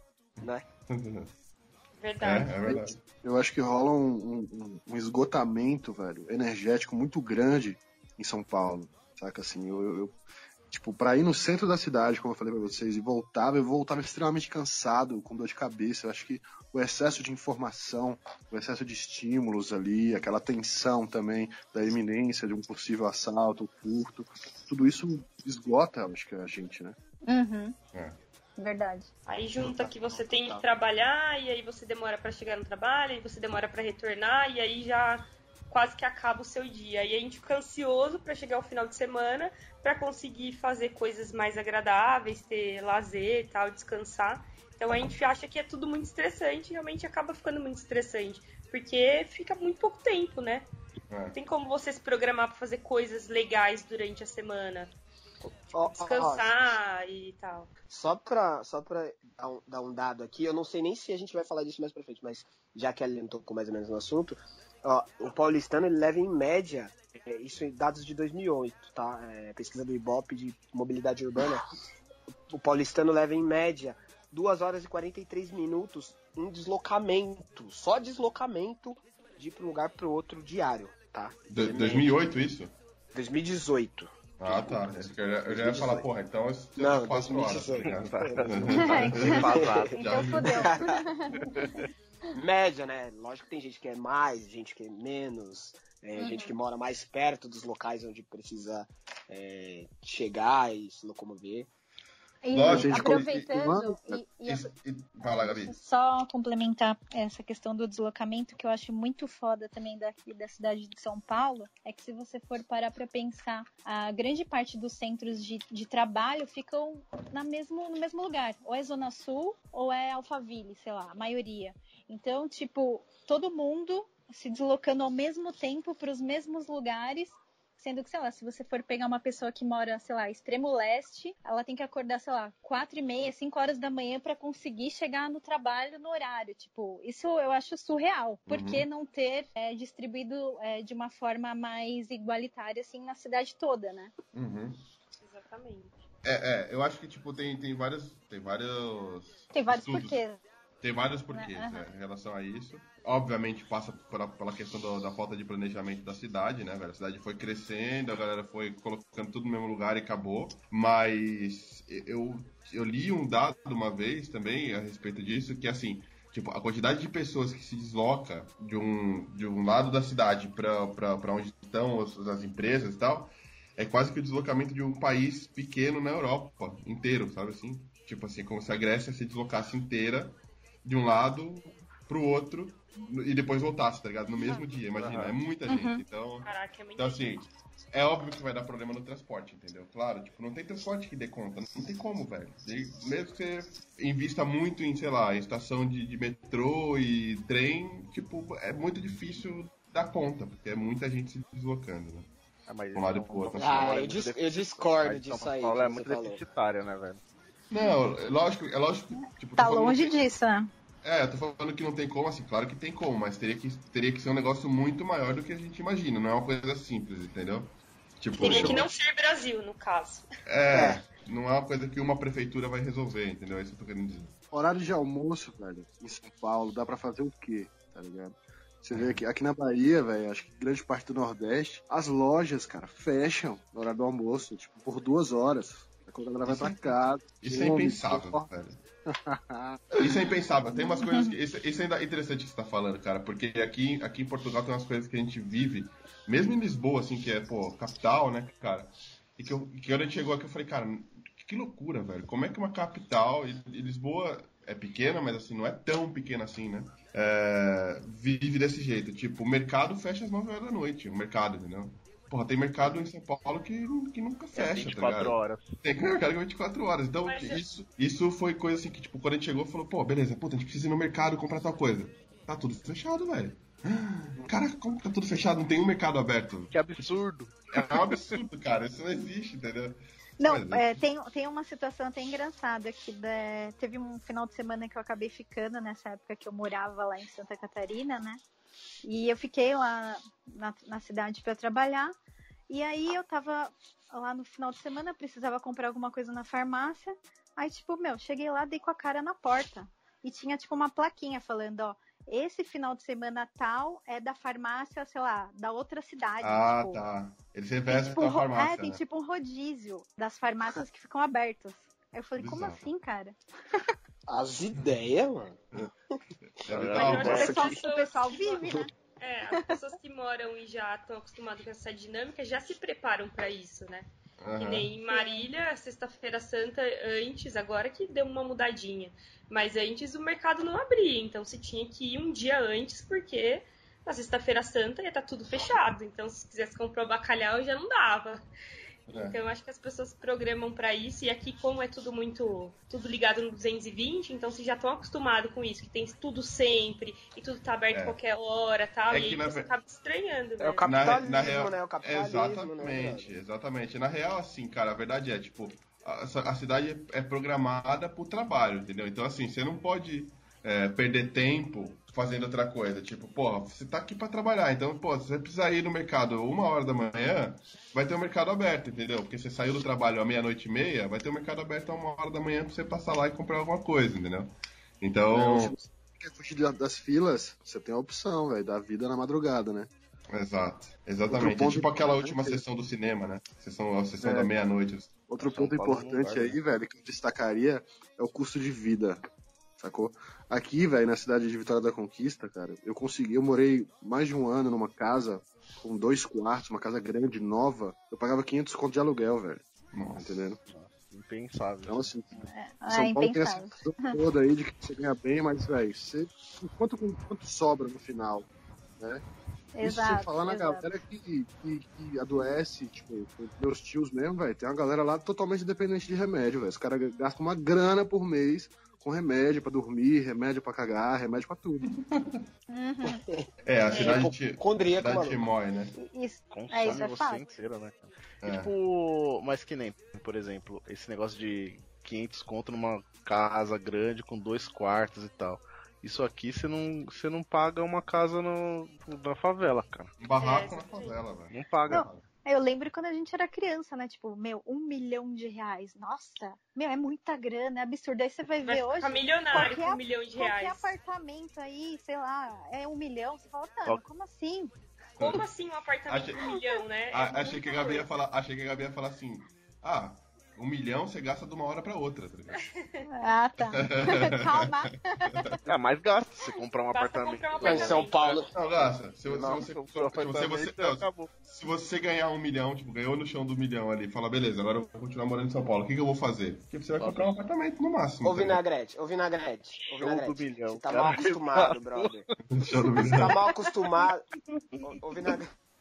Verdade. É verdade. Eu acho que rola um esgotamento, velho, energético muito grande em São Paulo. Saca assim, tipo, pra ir no centro da cidade, como eu falei pra vocês, eu voltava extremamente cansado, com dor de cabeça. Eu acho que o excesso de informação, o excesso de estímulos ali, aquela tensão também da iminência de um possível assalto, furto, tudo isso esgota, acho que a gente, né? Uhum. Verdade. Aí junta que você tem que trabalhar, e aí você demora pra chegar no trabalho, e você demora pra retornar, e aí já quase que acaba o seu dia. E a gente fica ansioso pra chegar ao final de semana, pra conseguir fazer coisas mais agradáveis, ter lazer e tal, descansar. Então a gente acha que é tudo muito estressante, e realmente acaba ficando muito estressante, porque fica muito pouco tempo, né? Não tem como você se programar pra fazer coisas legais durante a semana. Descansar e tal. Só pra dar um dado aqui, eu não sei nem se a gente vai falar disso mais pra frente, mas já que a Lilian tocou mais ou menos no assunto, o paulistano ele leva em média, isso em dados de 2008, tá? Pesquisa do Ibope de mobilidade urbana. O paulistano leva em média 2 horas e 43 minutos em deslocamento, só deslocamento de um lugar pro outro diário, tá? 2008 isso? 2018. Ah, tá. Eu já ia falar, porra, então não, 4 horas. Então fodeu. Média, né? Lógico que tem gente que é mais, gente que é menos, gente que mora mais perto dos locais onde precisa chegar e se locomover. E lógico, aproveitando, fala, Gabi. Só complementar essa questão do deslocamento, que eu acho muito foda também daqui da cidade de São Paulo, é que se você for parar pra pensar, a grande parte dos centros de trabalho ficam no mesmo lugar. Ou é Zona Sul, ou é Alphaville, sei lá, a maioria. Então, tipo, todo mundo se deslocando ao mesmo tempo para os mesmos lugares, sendo que, sei lá, se você for pegar uma pessoa que mora, sei lá, extremo leste, ela tem que acordar, sei lá, 4h30, 5 horas da manhã para conseguir chegar no trabalho no horário. Tipo, isso eu acho surreal. Por que não ter distribuído de uma forma mais igualitária, assim, na cidade toda, né? Exatamente. Eu acho que, tipo, tem vários porquês. Tem vários porquês em relação a isso. Obviamente passa pela questão da falta de planejamento da cidade, né, velho? A cidade foi crescendo, a galera foi colocando tudo no mesmo lugar e acabou. Mas eu li um dado uma vez também a respeito disso, que assim, tipo, a quantidade de pessoas que se desloca de um lado da cidade para onde estão as empresas e tal, é quase que o deslocamento de um país pequeno na Europa inteiro, sabe assim? Tipo assim, como se a Grécia se deslocasse inteira de um lado pro outro e depois voltasse, tá ligado? No mesmo dia, imagina, é muita gente. Então, Caraca, é muita então assim, gente. é óbvio que vai dar problema no transporte, entendeu? Claro, tipo, não tem transporte que dê conta, não tem como, velho. Mesmo que você invista muito em, sei lá, em estação de metrô e trem, tipo, é muito difícil dar conta, porque é muita gente se deslocando, né? Mas um lado pro outro. Eu discordo disso aí. São Paulo é muito deficitária, né, velho? Não, é lógico, tipo... Tá longe disso, né? Eu tô falando que não tem como, assim, claro que tem como, mas teria que ser um negócio muito maior do que a gente imagina, não é uma coisa simples, entendeu? Tipo, teria que não ser Brasil, no caso. Não é uma coisa que uma prefeitura vai resolver, entendeu? É isso que eu tô querendo dizer. Horário de almoço, velho, em São Paulo, dá pra fazer o quê, tá ligado? Você vê aqui na Bahia, velho, acho que grande parte do Nordeste, as lojas, cara, fecham no horário do almoço, tipo, por 2 horas. Quando a galera vai pra casa. Isso é impensável, velho. Isso é impensável. Tem umas coisas que... Isso é interessante que você tá falando, cara, porque aqui em Portugal tem umas coisas que a gente vive, mesmo em Lisboa, assim, que é, capital, né, cara? E que quando a gente chegou aqui, eu falei, cara, que loucura, velho. Como é que uma capital... E Lisboa é pequena, mas assim, não é tão pequena assim, né? Vive desse jeito. Tipo, o mercado fecha às 9 horas da noite. O mercado, entendeu? Porra, tem mercado em São Paulo que nunca fecha, 24 horas. Tem mercado que é 24 horas. Então, isso foi coisa assim que, tipo, quando a gente chegou, falou, pô, beleza, puta, a gente precisa ir no mercado comprar tal coisa. Tá tudo fechado, velho. Caraca, como tá tudo fechado? Não tem um mercado aberto. Que absurdo. É um absurdo, cara. Isso não existe, entendeu? Não, tem uma situação até engraçada que teve um final de semana que eu acabei ficando nessa época que eu morava lá em Santa Catarina, né? E eu fiquei lá na cidade para trabalhar. E aí eu tava lá no final de semana, precisava comprar alguma coisa na farmácia. Aí, tipo, cheguei lá, dei com a cara na porta. E tinha, tipo, uma plaquinha falando, ó, esse final de semana tal é da farmácia, sei lá, da outra cidade. Ah, tipo, tá. Eles revestem a farmácia. Tem tipo um rodízio das farmácias que ficam abertas. Aí eu falei, Bizarro. como assim, cara? As ideias, mano. O pessoal vive, né? As pessoas que moram e já estão acostumadas com essa dinâmica já se preparam pra isso, né? Uhum. Que nem em Marília, Sexta-feira Santa, antes, agora que deu uma mudadinha. Mas antes o mercado não abria, então você tinha que ir um dia antes, porque na Sexta-feira Santa ia estar tudo fechado. Então se quisesse comprar o bacalhau já não dava. Então eu acho que as pessoas se programam pra isso, e aqui como é tudo ligado no 220, então vocês já estão acostumados com isso, que tem tudo sempre, e tudo tá aberto qualquer hora e tal, e aí você acaba estranhando, né? É o capitalismo, na real, né? O capitalismo, exatamente. Na real, assim, cara, a verdade é, tipo, a cidade é programada pro trabalho, entendeu? Então, assim, você não pode perder tempo fazendo outra coisa. Tipo, porra, você tá aqui pra trabalhar, então, pô, se você precisar ir no mercado 1h da manhã, vai ter um mercado aberto, entendeu? Porque você saiu do trabalho à 00:30, vai ter um mercado aberto a 1h da manhã pra você passar lá e comprar alguma coisa, entendeu? Então... Se você quer fugir das filas, você tem a opção, velho, da vida na madrugada, né? Exato, exatamente. É tipo aquela última sessão do cinema, né? A sessão da meia-noite. Outro ponto importante aí, velho, que eu destacaria é o custo de vida, sacou? Aqui, velho, na cidade de Vitória da Conquista, cara, eu morei mais de um ano numa casa com 2 quartos, uma casa grande, nova, eu pagava 500 conto de aluguel, velho. Nossa. Entendendo? Impensável. Então, assim, São Paulo tem essa questão toda aí de que você ganha bem, mas, velho, quanto sobra no final, né? Isso sem falar na galera que adoece, tipo, meus tios mesmo, velho, tem uma galera lá totalmente dependente de remédio, velho. Os caras gastam uma grana por mês com remédio pra dormir, remédio pra cagar, remédio pra tudo. A cidade te mói, né? Isso, consome isso é você fato. inteira, né? Tipo, mas que nem, por exemplo, esse negócio de 500 conto numa casa grande com 2 quartos e tal. Isso aqui você não paga uma casa na favela, cara. Um barraco na favela, velho. Não paga. Não. Eu lembro quando a gente era criança, né? Tipo, R$1 milhão. Nossa, é muita grana, é absurdo. Aí você vai ver hoje. Ficar milionário com R$1 milhão. Qualquer apartamento aí, sei lá, é R$1 milhão. Você fala, não, como assim? Como assim um apartamento de R$1 milhão, né? Achei que a Gabi ia falar assim. R$1 milhão você gasta de uma hora pra outra, tá ligado? Ah, tá. Calma. Mais gasto se comprar um apartamento. Em São Paulo. Não, gasta. Se você ganhar R$1 milhão, tipo, ganhou no chão do milhão ali, fala, beleza, agora eu vou continuar morando em São Paulo. O que eu vou fazer? Porque você vai comprar um apartamento no máximo. Ô, Vinagrete. Show do milhão. Você tá mal acostumado, brother. Show do milhão. Você tá mal acostumado. Ô, Vinagrete.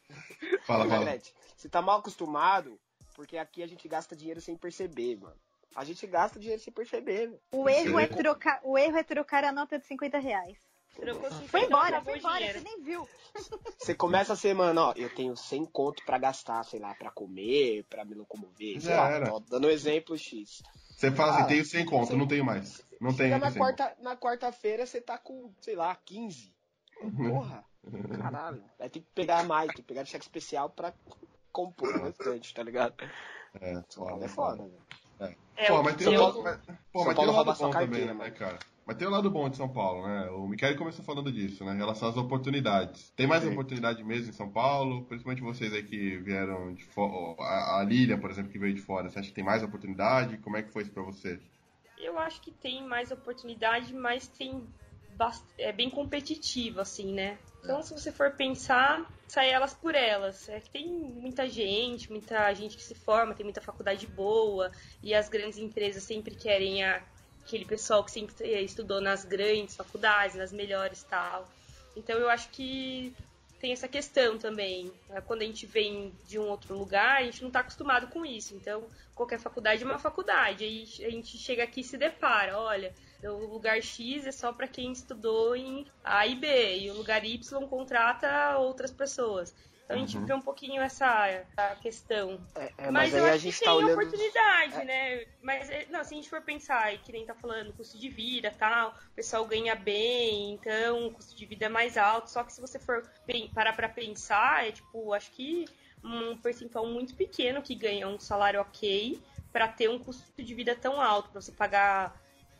Fala. Você tá mal acostumado, porque aqui a gente gasta dinheiro sem perceber, mano. A gente gasta dinheiro sem perceber, velho. O erro é trocar a nota de R$50. Trocou 50, Foi embora, acabou o você dinheiro. nem viu. Você começa a ser, mano, ó, eu tenho 100 conto pra gastar, sei lá, pra comer, pra me locomover, sei Já lá, era. ó, dando um exemplo X. Você fala assim, Cara, tenho 100 conto, não tenho mais. Não tenho Chega 100 conto. na quarta-feira você tá com, sei lá, 15. Porra, caralho. Vai ter que pegar mais, tem que pegar cheque especial pra compor o restante, tá ligado? São Paulo é foda, velho. Pô, mas tem São um Paulo lado rouba bom sua também, carteira, né, mano. cara? Mas tem o lado bom de São Paulo, né? O Michele começou falando disso, né? Em relação às oportunidades. Tem mais oportunidade mesmo em São Paulo? Principalmente vocês aí que vieram de fora. A Lília, por exemplo, que veio de fora. Você acha que tem mais oportunidade? Como é que foi isso pra você? Eu acho que tem mais oportunidade, mas é bem competitivo, assim, né? Então, se você for pensar, sai elas por elas. É que tem muita gente que se forma, tem muita faculdade boa, e as grandes empresas sempre querem aquele pessoal que sempre estudou nas grandes faculdades, nas melhores e tal. Então, eu acho que tem essa questão também. Quando a gente vem de um outro lugar, a gente não está acostumado com isso. Então, qualquer faculdade é uma faculdade. Aí a gente chega aqui e se depara, olha, o lugar X é só para quem estudou em A e B, e o lugar Y contrata outras pessoas. Então a gente vê um pouquinho essa questão. Mas aí eu a acho gente que tá tem olhando... oportunidade, né? Mas não, se a gente for pensar, que nem tá falando, custo de vida e tal, o pessoal ganha bem, então o custo de vida é mais alto. Só que se você for parar pra pensar, acho que um percentual muito pequeno que ganha um salário ok pra ter um custo de vida tão alto, pra você pagar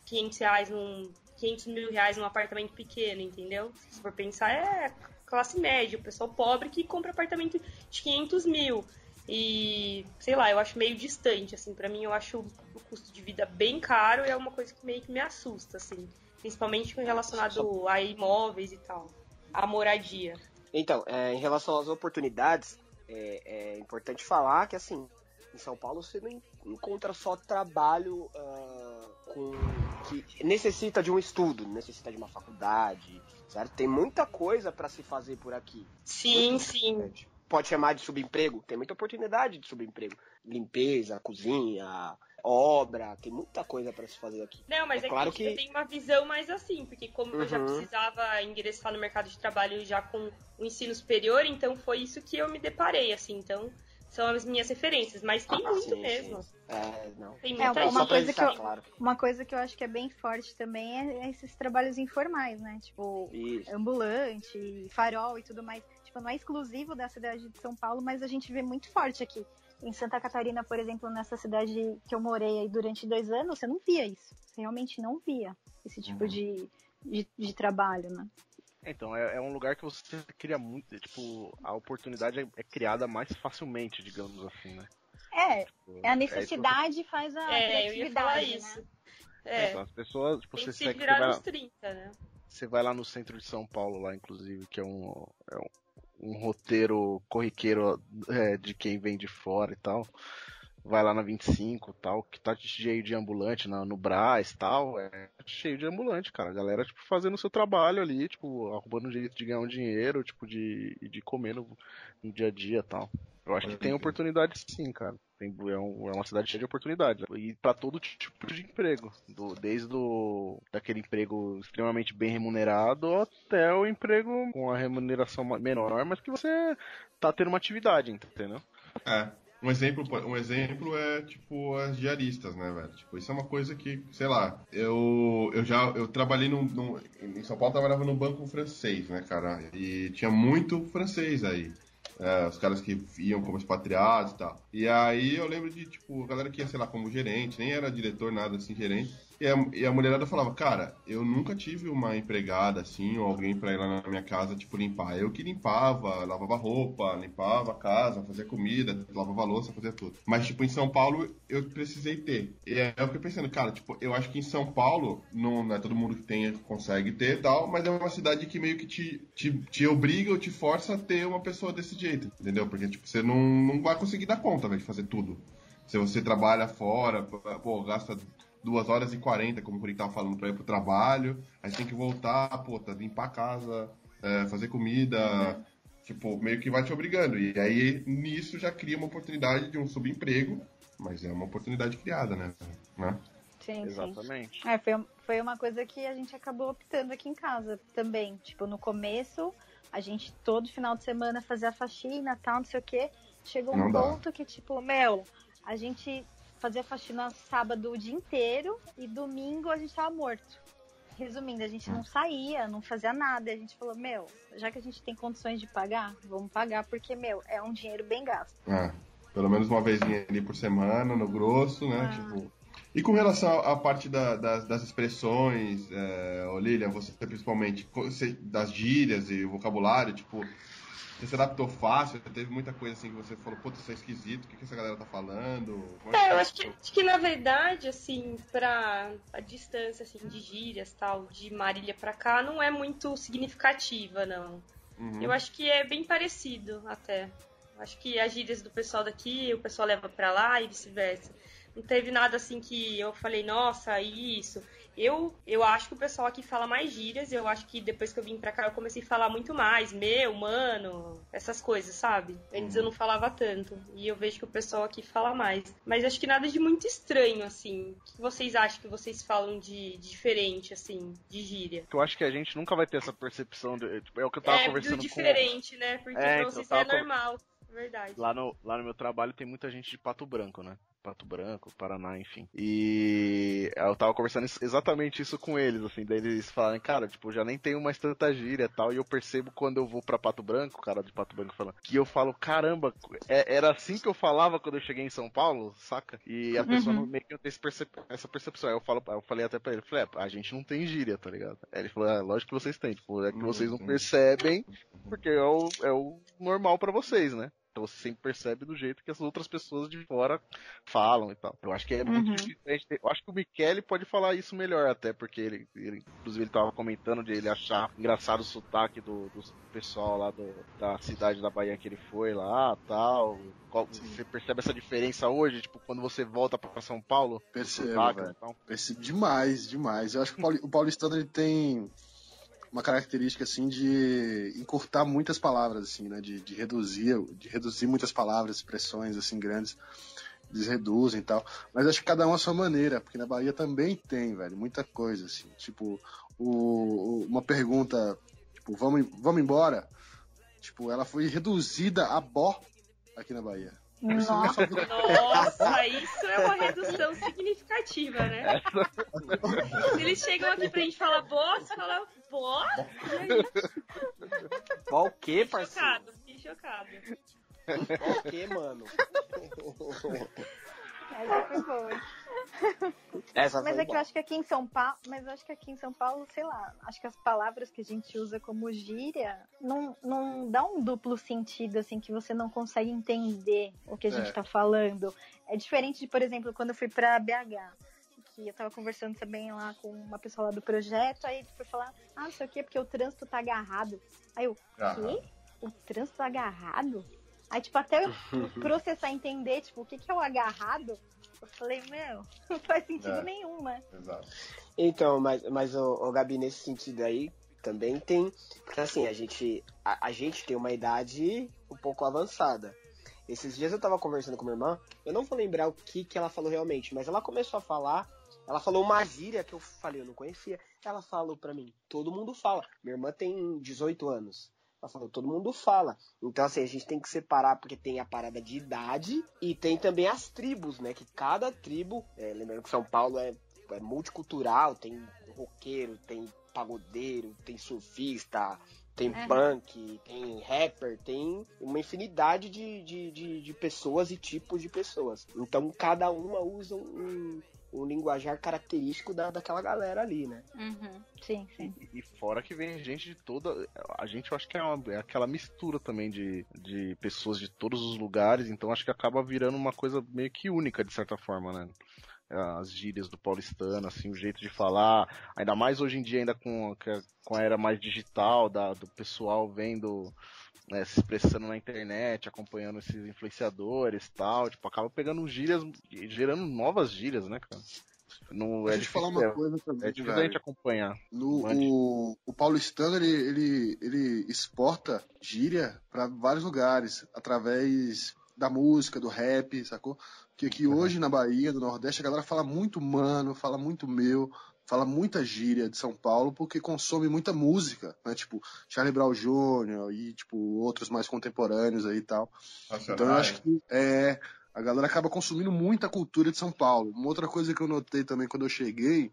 R$500 mil num apartamento pequeno, entendeu? Se for pensar, é classe média, o pessoal pobre que compra apartamento de 500 mil. E, sei lá, eu acho meio distante, assim, pra mim eu acho o custo de vida bem caro e é uma coisa que meio que me assusta, assim. Principalmente relacionado a imóveis e tal, a moradia. Então, em relação às oportunidades, é importante falar que, assim, em São Paulo você não encontra só trabalho que necessita de um estudo, necessita de uma faculdade, certo? Tem muita coisa para se fazer por aqui. Sim. Pode chamar de subemprego, tem muita oportunidade de subemprego. Limpeza, cozinha, obra, tem muita coisa para se fazer aqui. Não, mas claro que eu tenho uma visão mais assim, porque como eu já precisava ingressar no mercado de trabalho já com o ensino superior, então foi isso que eu me deparei, assim, então são as minhas referências, mas tem muito mesmo. Sim. Tem muita uma coisa que eu acho que é bem forte também é esses trabalhos informais, né? Tipo, ambulante, farol e tudo mais. Tipo, não é exclusivo da cidade de São Paulo, mas a gente vê muito forte aqui. Em Santa Catarina, por exemplo, nessa cidade que eu morei aí durante 2 anos, você não via isso. Você realmente não via esse tipo de trabalho, né? Então, é um lugar que você cria muito, tipo, a oportunidade é criada mais facilmente, digamos assim, né? A necessidade faz a criatividade, eu ia falar isso. Né? Então, as pessoas, tipo, tem que você se virar nos 30, né? Você vai lá no centro de São Paulo, lá, inclusive, que é um roteiro corriqueiro de quem vem de fora e tal. Vai lá na 25 e tal, que tá cheio de ambulante no Brás e tal, cheio de ambulante, cara. A galera, tipo, fazendo o seu trabalho ali, tipo, arrumando um jeito de ganhar um dinheiro, tipo, de comer no dia a dia e tal. Eu acho que tem oportunidade sim, cara. É uma cidade cheia de oportunidade. E pra todo tipo de emprego. Desde daquele emprego extremamente bem remunerado até o emprego com a remuneração menor, mas que você tá tendo uma atividade, entendeu? Um exemplo é, tipo, as diaristas, né, velho? Tipo, isso é uma coisa que, sei lá, eu trabalhei em São Paulo, trabalhava num banco francês, né, cara? E tinha muito francês aí. Os caras que iam como expatriados e tal. E aí eu lembro de, tipo, a galera que ia, sei lá, como gerente, nem era diretor, nada assim, gerente. E a mulherada falava, cara, eu nunca tive uma empregada, assim, ou alguém pra ir lá na minha casa, tipo, limpar. Eu que limpava, lavava roupa, limpava a casa, fazia comida, lavava louça, fazia tudo. Mas, tipo, em São Paulo, eu precisei ter. E eu fiquei pensando, cara, tipo, eu acho que em São Paulo, não é todo mundo que consegue ter e tal, mas é uma cidade que meio que te obriga ou te força a ter uma pessoa desse jeito, entendeu? Porque, tipo, você não vai conseguir dar conta, velho, de fazer tudo. Se você trabalha fora, pô, gasta 2h40, como o Curic tava falando, pra ir pro trabalho, aí você tem que voltar, limpar a casa, fazer comida, Tipo, meio que vai te obrigando. E aí, nisso, já cria uma oportunidade de um subemprego, mas é uma oportunidade criada, né? Sim, Exatamente. sim. Foi uma coisa que a gente acabou optando aqui em casa também. Tipo, no começo, a gente todo final de semana fazia faxina, tal, não sei o quê. Chegou um ponto que, tipo, a gente fazia faxina sábado o dia inteiro e domingo a gente tava morto. Resumindo, a gente não saía, não fazia nada. E a gente falou, já que a gente tem condições de pagar, vamos pagar, porque, é um dinheiro bem gasto. Pelo menos uma vezinha ali por semana, no grosso, né? Tipo... E com relação à parte das expressões, Lilian, você principalmente, das gírias e vocabulário, tipo, você se adaptou fácil? Teve muita coisa assim que você falou, isso é esquisito, o que essa galera tá falando? Eu acho que na verdade, assim, pra a distância, assim, de gírias, tal, de Marília pra cá, não é muito significativa, não. Eu acho que é bem parecido, até. Acho que as gírias do pessoal daqui, o pessoal leva pra lá e vice-versa. Não teve nada assim que eu falei, nossa, isso. Eu acho que o pessoal aqui fala mais gírias. Eu acho que depois que eu vim pra cá eu comecei a falar muito mais. Mano, essas coisas, sabe? Antes eu não falava tanto. E eu vejo que o pessoal aqui fala mais. Mas acho que nada de muito estranho, assim. O que vocês acham que vocês falam de diferente, assim, de gíria? Eu acho que a gente nunca vai ter essa percepção. É o que eu tava conversando do diferente, né? Porque pra vocês é normal. Verdade. Lá no meu trabalho tem muita gente de Pato Branco, né? Pato Branco, Paraná, enfim. E eu tava conversando exatamente isso com eles, assim, daí eles falam, cara, tipo, já nem tenho mais tanta gíria e tal, e eu percebo quando eu vou pra Pato Branco, o cara de Pato Branco falando, que eu falo, caramba, era assim que eu falava quando eu cheguei em São Paulo, saca? E a pessoa meio que não tem essa percepção. Aí eu falei até pra ele, a gente não tem gíria, tá ligado? Aí ele falou, lógico que vocês têm, tipo, é que vocês não percebem, porque é o normal pra vocês, né? Então você sempre percebe do jeito que as outras pessoas de fora falam e tal. Eu acho que é muito difícil. Eu acho que o Michele pode falar isso melhor até, porque ele inclusive ele tava comentando de ele achar engraçado o sotaque do pessoal lá da cidade da Bahia que ele foi lá e tal. Você percebe essa diferença hoje, tipo, quando você volta pra São Paulo? Percebo, velho. Percebo demais. Eu acho que o paulistano ele tem uma característica, assim, de encurtar muitas palavras, assim, né, de reduzir muitas palavras, expressões, assim, grandes, eles reduzem e tal, mas acho que cada um a sua maneira, porque na Bahia também tem, velho, muita coisa, assim, tipo, uma pergunta, tipo, vamos embora, tipo, ela foi reduzida a bó aqui na Bahia. Nossa, isso é uma redução significativa, né? Se eles chegam aqui pra gente falar bó, você fala bó? Bó o quê, parceiro? Fiquei chocado. Bó o quê, mano? Essa foi boa. Mas é que eu acho que aqui em São Paulo, sei lá, acho que as palavras que a gente usa como gíria não dá um duplo sentido, assim, que você não consegue entender o que a gente tá falando. É diferente de, por exemplo, quando eu fui pra BH, que eu tava conversando também lá com uma pessoa lá do projeto, aí foi falar, não sei o quê, porque o trânsito tá agarrado. Aí eu, quê? O trânsito tá agarrado? Aí, tipo, até eu processar, entender, tipo, o que é o agarrado, eu falei, não faz sentido nenhum, né? Exato. Então, mas o Gabi, nesse sentido aí, também tem, porque assim, a gente tem uma idade um pouco avançada. Esses dias eu tava conversando com minha irmã, eu não vou lembrar o que ela falou realmente, mas ela começou a falar, ela falou uma gíria que eu falei, eu não conhecia, ela falou pra mim, todo mundo fala, minha irmã tem 18 anos. Ela falou, todo mundo fala. Então, assim, a gente tem que separar, porque tem a parada de idade e tem também as tribos, né? Que cada tribo, lembrando que São Paulo é multicultural, tem roqueiro, tem pagodeiro, tem surfista, tem punk, tem rapper, tem uma infinidade de pessoas e tipos de pessoas. Então, cada uma usa um linguajar característico daquela galera ali, né? Sim. E fora que vem gente de toda... A gente, eu acho que é aquela mistura também de pessoas de todos os lugares, então acho que acaba virando uma coisa meio que única, de certa forma, né? As gírias do paulistano, assim, o jeito de falar, ainda mais hoje em dia, ainda com a era mais digital, do pessoal vendo... Né, se expressando na internet, acompanhando esses influenciadores e tal, tipo, acaba pegando gírias, gerando novas gírias, né, cara? Não Deixa eu te falar uma coisa também, é difícil a gente acompanhar. O paulistano, ele exporta gíria para vários lugares, através da música, do rap, sacou? Porque aqui hoje na Bahia, no Nordeste, a galera fala muito mano, fala muito meu, fala muita gíria de São Paulo, porque consome muita música, né? Tipo, Charlie Brown Jr. e, tipo, outros mais contemporâneos aí e tal. Então eu acho que a galera acaba consumindo muita cultura de São Paulo. Uma outra coisa que eu notei também quando eu cheguei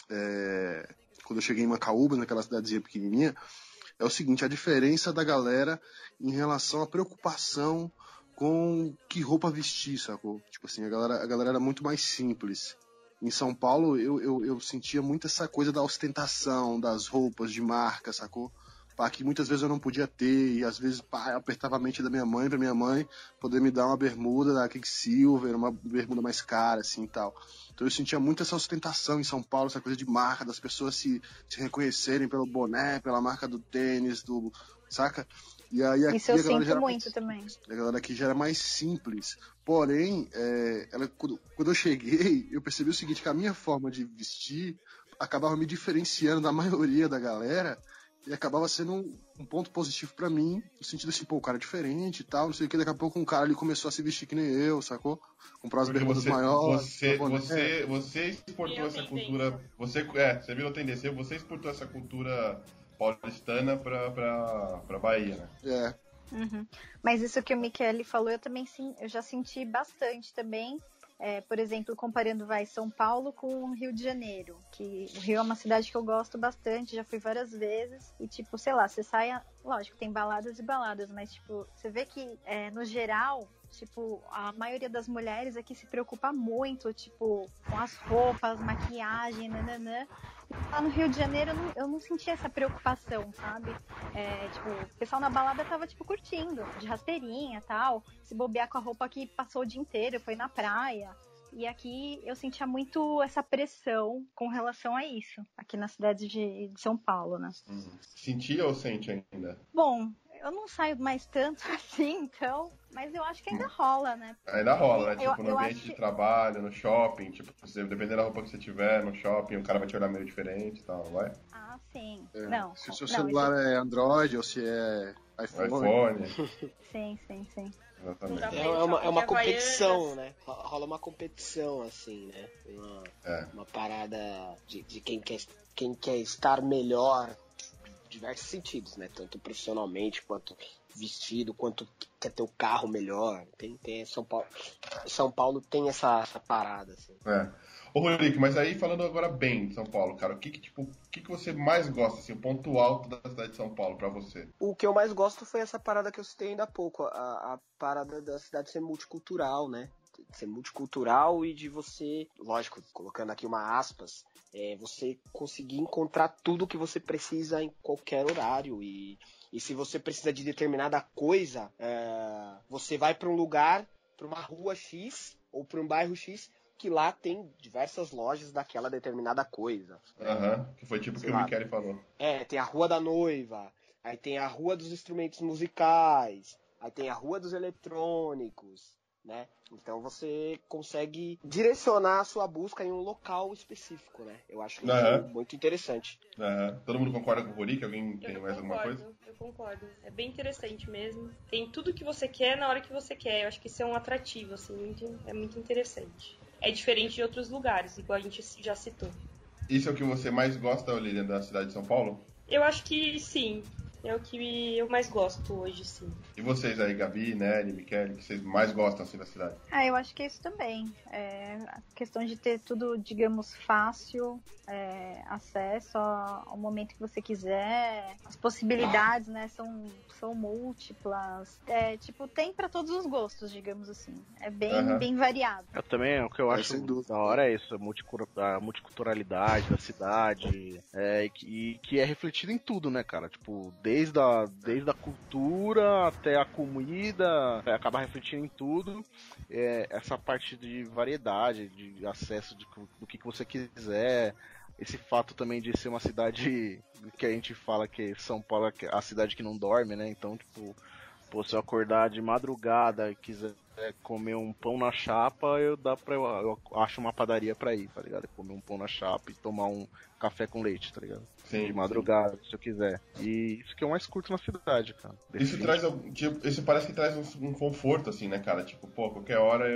em Macaúba, naquela cidadezinha pequenininha, é o seguinte: a diferença da galera em relação à preocupação com que roupa vestir, sacou? Tipo assim, a galera era muito mais simples. Em São Paulo, eu sentia muito essa coisa da ostentação, das roupas de marca, sacou? Pá, que muitas vezes eu não podia ter, e às vezes eu apertava a mente da minha mãe, pra minha mãe poder me dar uma bermuda da Quicksilver, uma bermuda mais cara, assim, e tal. Então eu sentia muito essa ostentação em São Paulo, essa coisa de marca, das pessoas se reconhecerem pelo boné, pela marca do tênis, saca? E aí aqui isso eu sinto muito também. A galera aqui já era mais simples. Porém, quando eu cheguei, eu percebi o seguinte, que a minha forma de vestir acabava me diferenciando da maioria da galera, e acabava sendo um ponto positivo pra mim, no sentido assim, pô, o cara é diferente e tal, não sei o que, daqui a pouco um cara ali começou a se vestir que nem eu, sacou? Comprar as bermudas maiores. Você exportou essa cultura, você virou tendência, você exportou essa cultura paulistana pra Bahia, né? Uhum. Mas isso que o Michele falou, eu já senti bastante também. Por exemplo, comparando São Paulo com o Rio de Janeiro, que o Rio é uma cidade que eu gosto bastante, já fui várias vezes, e tipo, sei lá, você sai, lógico, tem baladas e baladas, mas tipo, você vê que no geral, tipo, a maioria das mulheres aqui se preocupa muito, tipo, com as roupas, maquiagem, nananã. Lá no Rio de Janeiro eu não senti essa preocupação, sabe? Tipo, o pessoal na balada tava, tipo, curtindo, de rasteirinha e tal, se bobear com a roupa que passou o dia inteiro, foi na praia. E aqui eu sentia muito essa pressão com relação a isso, aqui na cidade de São Paulo, né? Sentia ou sente ainda? Bom, eu não saio mais tanto assim, então, mas eu acho que ainda rola, né? Ainda rola, né? Tipo, no ambiente de trabalho, no shopping, tipo, dependendo da roupa que você tiver no shopping, o cara vai te olhar meio diferente e tal, vai? Ah, sim. Se o seu celular é Android ou se é iPhone. Sim. Exatamente. É uma competição, né? Rola uma competição, assim, né? Uma parada de quem quer estar melhor, em diversos sentidos, né? Tanto profissionalmente, quanto vestido, quanto quer ter o carro melhor. Tem São Paulo tem essa parada, assim. Ô, Rodrigo, mas aí falando agora bem de São Paulo, cara, o que você mais gosta, assim, o ponto alto da cidade de São Paulo pra você? O que eu mais gosto foi essa parada que eu citei ainda há pouco, a parada da cidade ser multicultural, né? Ser multicultural e de você, lógico, colocando aqui uma aspas, você conseguir encontrar tudo que você precisa em qualquer horário e se você precisa de determinada coisa, você vai para um lugar, para uma rua X ou para um bairro X, que lá tem diversas lojas daquela determinada coisa. Que foi tipo o que o Michele falou. Tem a Rua da Noiva, aí tem a Rua dos Instrumentos Musicais, aí tem a Rua dos Eletrônicos, né? Então você consegue direcionar a sua busca em um local específico, né? Eu acho isso muito interessante. Todo mundo concorda com o Rory? Que alguém tem mais alguma coisa? Eu concordo. É bem interessante mesmo. Tem tudo que você quer na hora que você quer. Eu acho que isso é um atrativo, assim, é muito interessante. É diferente de outros lugares, igual a gente já citou. Isso é o que você mais gosta, Lilian, da cidade de São Paulo? Eu acho que sim. É o que eu mais gosto hoje, sim. E vocês aí, Gabi, Nelly, Michele, o que vocês mais gostam assim da cidade? Eu acho que é isso também. A questão de ter tudo, digamos, fácil, acesso ao momento que você quiser. As possibilidades, né, são múltiplas. Tipo, tem para todos os gostos, digamos assim. É bem variado. Eu também, o que eu acho da hora é isso, a multiculturalidade da cidade, e que é refletido em tudo, né, cara? Tipo, desde a cultura até a comida, acaba refletindo em tudo. Essa parte de variedade, de acesso do que você quiser. Esse fato também de ser uma cidade que a gente fala que São Paulo é a cidade que não dorme, né? Então, tipo, se eu acordar de madrugada e quiser comer um pão na chapa, eu acho uma padaria pra ir, tá ligado? Comer um pão na chapa e tomar um café com leite, tá ligado? Sim, de madrugada, se eu quiser. E isso que eu mais curto na cidade, cara. Isso traz, tipo, isso parece que traz um conforto, assim, né, cara? Tipo, pô, qualquer hora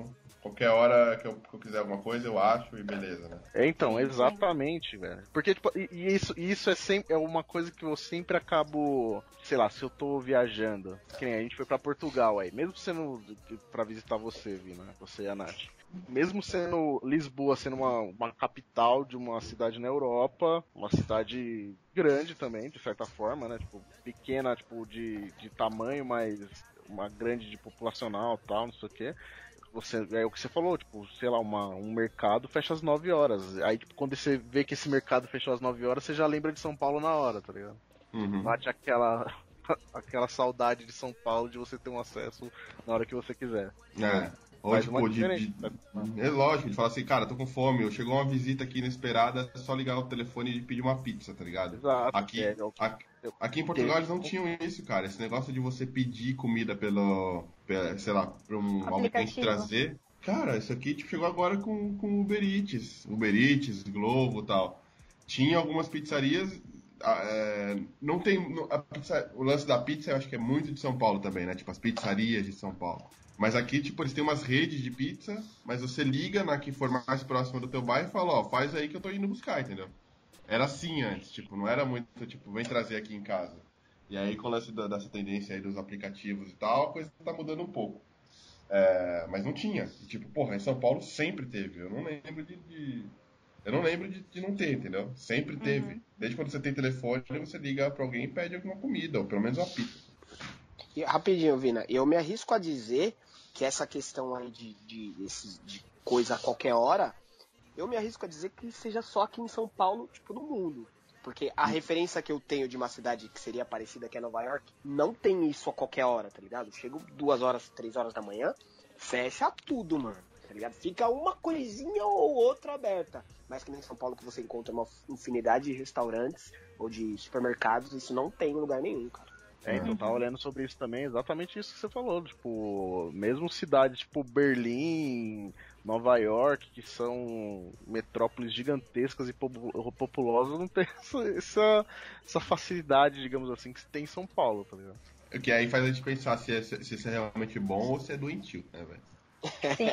que eu quiser alguma coisa, eu acho e beleza, né? Então, exatamente, velho. Porque, tipo, isso é sempre uma coisa que eu sempre acabo, sei lá, se eu tô viajando, que nem a gente foi pra Portugal aí, mesmo sendo pra visitar você, Vina, você e a Nath. Mesmo sendo Lisboa, sendo uma capital de uma cidade na Europa, uma cidade grande também, de certa forma, né? Tipo, pequena, tipo, de tamanho, mas uma grande de populacional e tal, não sei o quê. É o que você falou, tipo, sei lá, um mercado fecha às 9 horas. Aí, tipo, quando você vê que esse mercado fechou às 9 horas, você já lembra de São Paulo na hora, tá ligado? Bate aquela saudade de São Paulo de você ter um acesso na hora que você quiser. Ou tipo, é lógico, de falar assim, cara, tô com fome, chegou uma visita aqui inesperada, é só ligar o telefone e pedir uma pizza, tá ligado? Exato. Aqui em Portugal eles não tinham isso, cara. Esse negócio de você pedir comida sei lá, pra alguém trazer. Cara, isso aqui tipo, chegou agora com Uber Eats, Glovo e tal. Tinha algumas pizzarias. Não tem. O lance da pizza eu acho que é muito de São Paulo também, né? Tipo, as pizzarias de São Paulo. Mas aqui, tipo, eles têm umas redes de pizza, mas você liga na que for mais próxima do teu bairro e fala, ó, faz aí que eu tô indo buscar, entendeu? Era assim antes, tipo, não era muito, tipo, vem trazer aqui em casa. E aí, com o lance dessa tendência aí dos aplicativos e tal, a coisa tá mudando um pouco. Mas não tinha. E, tipo, porra, em São Paulo sempre teve. Eu não lembro de não ter, entendeu? Sempre teve. Desde quando você tem telefone, você liga pra alguém e pede alguma comida, ou pelo menos uma pizza. E, rapidinho, Vina, eu me arrisco a dizer que essa questão aí de coisa a qualquer hora, eu me arrisco a dizer que seja só aqui em São Paulo, tipo, no mundo. Porque a referência que eu tenho de uma cidade que seria parecida, que é Nova York, não tem isso a qualquer hora, tá ligado? Chego 2 horas, 3 horas da manhã, fecha tudo, mano, tá ligado? Fica uma coisinha ou outra aberta. Mas que nem em São Paulo que você encontra uma infinidade de restaurantes ou de supermercados, isso não tem em lugar nenhum, cara. Então eu tava olhando sobre isso também, exatamente isso que você falou, tipo, mesmo cidades tipo Berlim, Nova York, que são metrópoles gigantescas e populosas, não tem essa facilidade, digamos assim, que tem em São Paulo, tá ligado? O que aí faz a gente pensar se isso é realmente bom ou se é doentio, né, velho? Sim.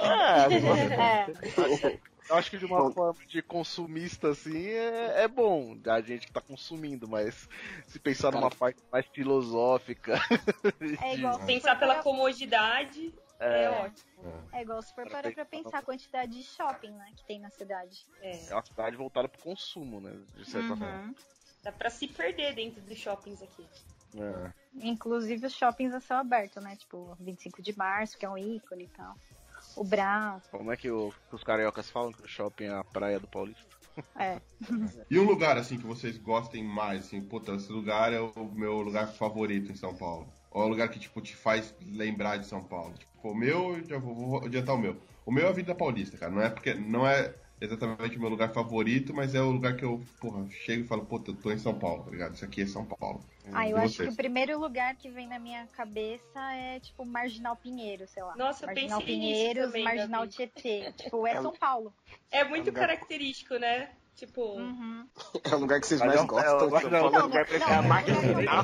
Eu acho que de uma forma de consumista, assim, é bom a gente que tá consumindo, mas se pensar numa parte mais filosófica... É igual pensar pela comodidade, é ótimo. É igual se for parar pra pensar a quantidade de shopping, né, que tem na cidade. É uma cidade voltada pro consumo, né, de certa forma. Dá pra se perder dentro dos shoppings aqui. Inclusive os shoppings a céu aberto, né, tipo 25 de março, que é um ícone e tal. O Brás. Como é que os cariocas falam que o shopping é a praia do Paulista? E um lugar, assim, que vocês gostem mais, assim, puta, esse lugar é o meu lugar favorito em São Paulo. Ou é o lugar que, tipo, te faz lembrar de São Paulo. Tipo, o meu, já vou adiantar o meu. O meu é a Avenida Paulista, cara. Não é exatamente o meu lugar favorito, mas é o lugar que eu, porra, chego e falo, puta, eu tô em São Paulo, tá ligado? Isso aqui é São Paulo. Eu acho que o primeiro lugar que vem na minha cabeça é, tipo, Marginal Pinheiro, sei lá. Nossa, Marginal eu pensei Pinheiros, também, Marginal Gabi. Tietê. Tipo, é São Paulo. É muito característico, né? Tipo... É o lugar que vocês mais gostam. É a Marginal.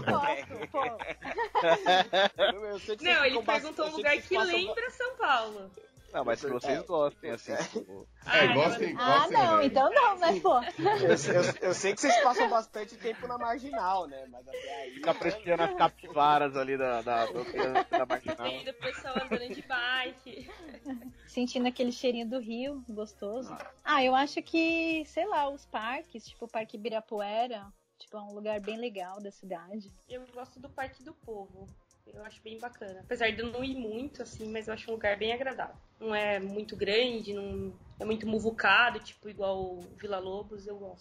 Não, ele perguntou um lugar que lembra São Paulo. Não, mas se vocês gostem, assim, tipo... gostem, não, né? então não, né, pô? Eu sei que vocês passam bastante tempo na Marginal, né? Mas até aí... Fica apreciando as capivaras ali da Marginal. Vendo o pessoal andando de bike. Sentindo aquele cheirinho do rio, gostoso. Eu acho que, sei lá, os parques, tipo o Parque Ibirapuera, tipo, é um lugar bem legal da cidade. Eu gosto do Parque do Povo. Eu acho bem bacana. Apesar de eu não ir muito, assim, mas eu acho um lugar bem agradável. Não é muito grande, não é muito muvucado, tipo, igual o Vila Lobos, eu gosto.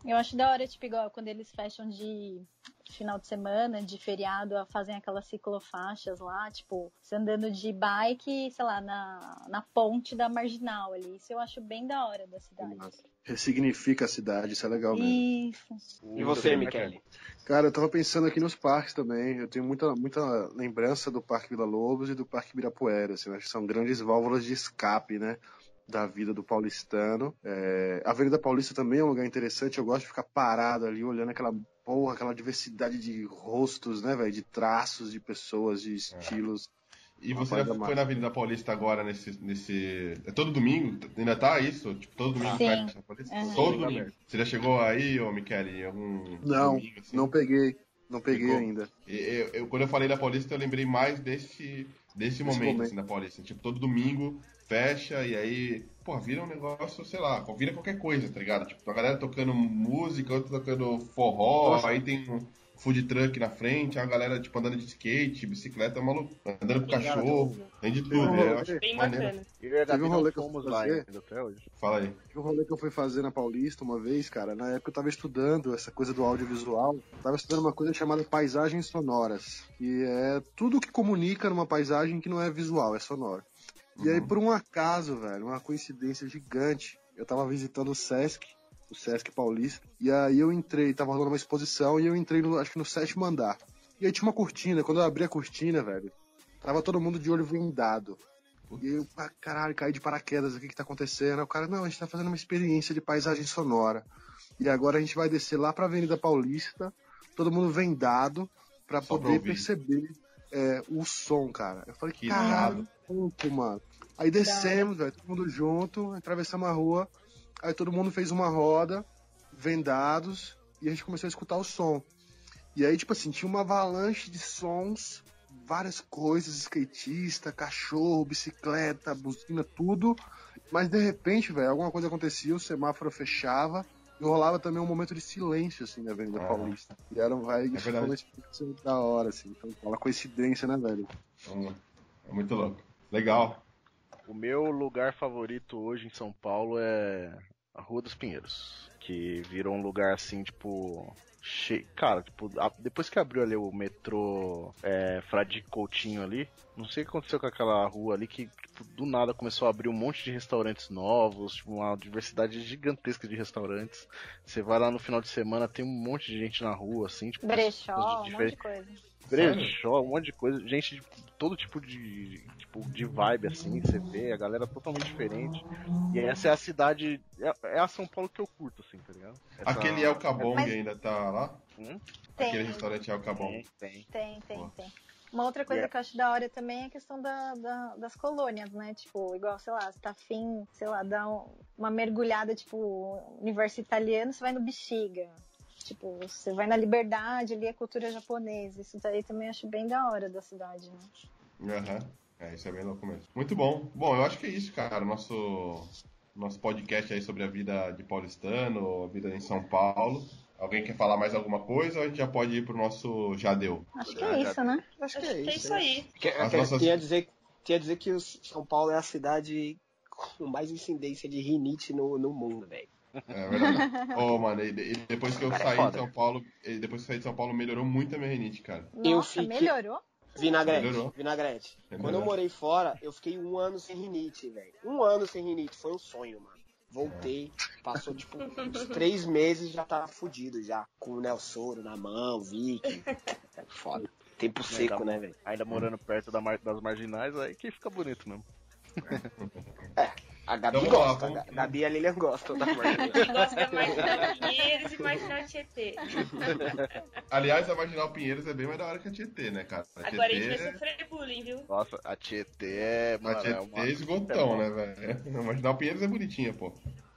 Eu acho da hora, tipo, igual quando eles fecham de final de semana, de feriado, fazem aquelas ciclofaixas lá, tipo, você andando de bike, sei lá, na ponte da Marginal ali. Isso eu acho bem da hora da cidade. Ressignifica a cidade, isso é legal mesmo. Isso. E você, Michele? Cara, eu tava pensando aqui nos parques também. Eu tenho muita lembrança do Parque Vila Lobos e do Parque Ibirapuera. Assim, acho que são grandes válvulas de escape, né? Da vida do paulistano. A Avenida Paulista também é um lugar interessante. Eu gosto de ficar parado ali, olhando aquela diversidade de rostos, né, velho? De traços, de pessoas, de estilos. E você já foi na Avenida Paulista agora nesse. É todo domingo? Ainda tá isso? Tipo, todo domingo Sim. na Paulista? Todo domingo. Você já chegou aí, ô Michele, em algum domingo assim? Não peguei. Não peguei ainda. Quando eu falei da Paulista, eu lembrei mais desse momento. Assim, da Paulista. Tipo, todo domingo fecha e aí, pô, vira um negócio, sei lá, vira qualquer coisa, tá ligado? Tipo, a galera tocando música, outra tocando forró, Nossa. Aí tem um food truck na frente, a galera, tipo, andando de skate, bicicleta, maluco, andando com cachorro, tem de tudo. Eu acho bem maneiro. bacana. Teve um rolê que eu fui fazer, até hoje. Fala aí. Teve um rolê que eu fui fazer na Paulista uma vez, cara. Na época eu tava estudando essa coisa do audiovisual. Tava estudando uma coisa chamada paisagens sonoras, que é tudo que comunica numa paisagem que não é visual, é sonoro. E aí, por um acaso, velho, uma coincidência gigante, eu tava visitando o Sesc Paulista, e aí eu entrei, tava rolando uma exposição, e eu entrei, acho que no 7º andar. E aí tinha uma cortina, quando eu abri a cortina, velho, tava todo mundo de olho vendado. E eu, caralho, caí de paraquedas, o que tá acontecendo? Aí o cara, não, a gente tá fazendo uma experiência de paisagem sonora. E agora a gente vai descer lá pra Avenida Paulista, todo mundo vendado, pra poder perceber o som, cara. Eu falei, que caralho, mano. Aí descemos, velho, todo mundo junto, atravessamos a rua, aí todo mundo fez uma roda, vendados, e a gente começou a escutar o som. E aí, tipo assim, tinha uma avalanche de sons, várias coisas, skatista, cachorro, bicicleta, buzina, tudo, mas de repente, velho, alguma coisa acontecia, o semáforo fechava, e rolava também um momento de silêncio, assim, na Avenida Paulista. E era uma explicação da hora, assim. Então, uma coincidência, né, velho? É muito louco. Legal. O meu lugar favorito hoje em São Paulo é a Rua dos Pinheiros. Que virou um lugar, assim, tipo... Cara, tipo, depois que abriu ali o metrô Fradique Coutinho ali, não sei o que aconteceu com aquela rua ali, que tipo, do nada começou a abrir um monte de restaurantes novos, tipo, uma diversidade gigantesca de restaurantes. Você vai lá no final de semana, tem um monte de gente na rua, assim, tipo... Brechó, um monte de coisa. Brechó, um monte de coisa, gente de todo tipo de vibe, assim, você vê, a galera totalmente diferente. E essa é a cidade, é a São Paulo que eu curto, assim, tá ligado? Aquele El Cabong ainda tá lá? Tem. Aquele restaurante El Cabong. Tem. Uma outra coisa que eu acho da hora também é a questão das colônias, né? Tipo, igual, sei lá, você tá afim, sei lá, dar uma mergulhada, tipo, universo italiano, você vai no Bexiga. Tipo, você vai na Liberdade, ali é cultura japonesa. Isso daí também acho bem da hora da cidade, né? Isso é bem louco mesmo. Muito bom. Bom, eu acho que é isso, cara. Nosso podcast aí sobre a vida de paulistano, a vida em São Paulo. Alguém quer falar mais alguma coisa ou a gente já pode ir pro nosso Já Deu? Acho que é isso, né? Acho que é isso aí. Queria dizer que o São Paulo é a cidade com mais incidência de rinite no mundo, velho. É verdade. Mano, e depois que eu saí de São Paulo, melhorou muito a minha rinite, cara. Nossa, melhorou? Vinagrete. Quando eu morei fora, eu fiquei 1 ano sem rinite, velho. 1 ano sem rinite, foi um sonho, mano. Voltei, passou tipo uns 3 meses, já tava fudido já. Com o Nelsoro na mão, Vicky. Foda. Tempo seco, né, velho? Ainda morando perto das marginais, aí que fica bonito mesmo. A Gabi gosta, a Gabi e a Lilian gostam da Marginal. Gosta mais da Pinheiros e mais da Tietê. Aliás, a Marginal Pinheiros é bem mais da hora que a Tietê, né, cara? Agora a gente vai sofrer bullying, viu? Nossa, a Tietê é... A Tietê é esgotão, né, velho? A Marginal Pinheiros é bonitinha, pô.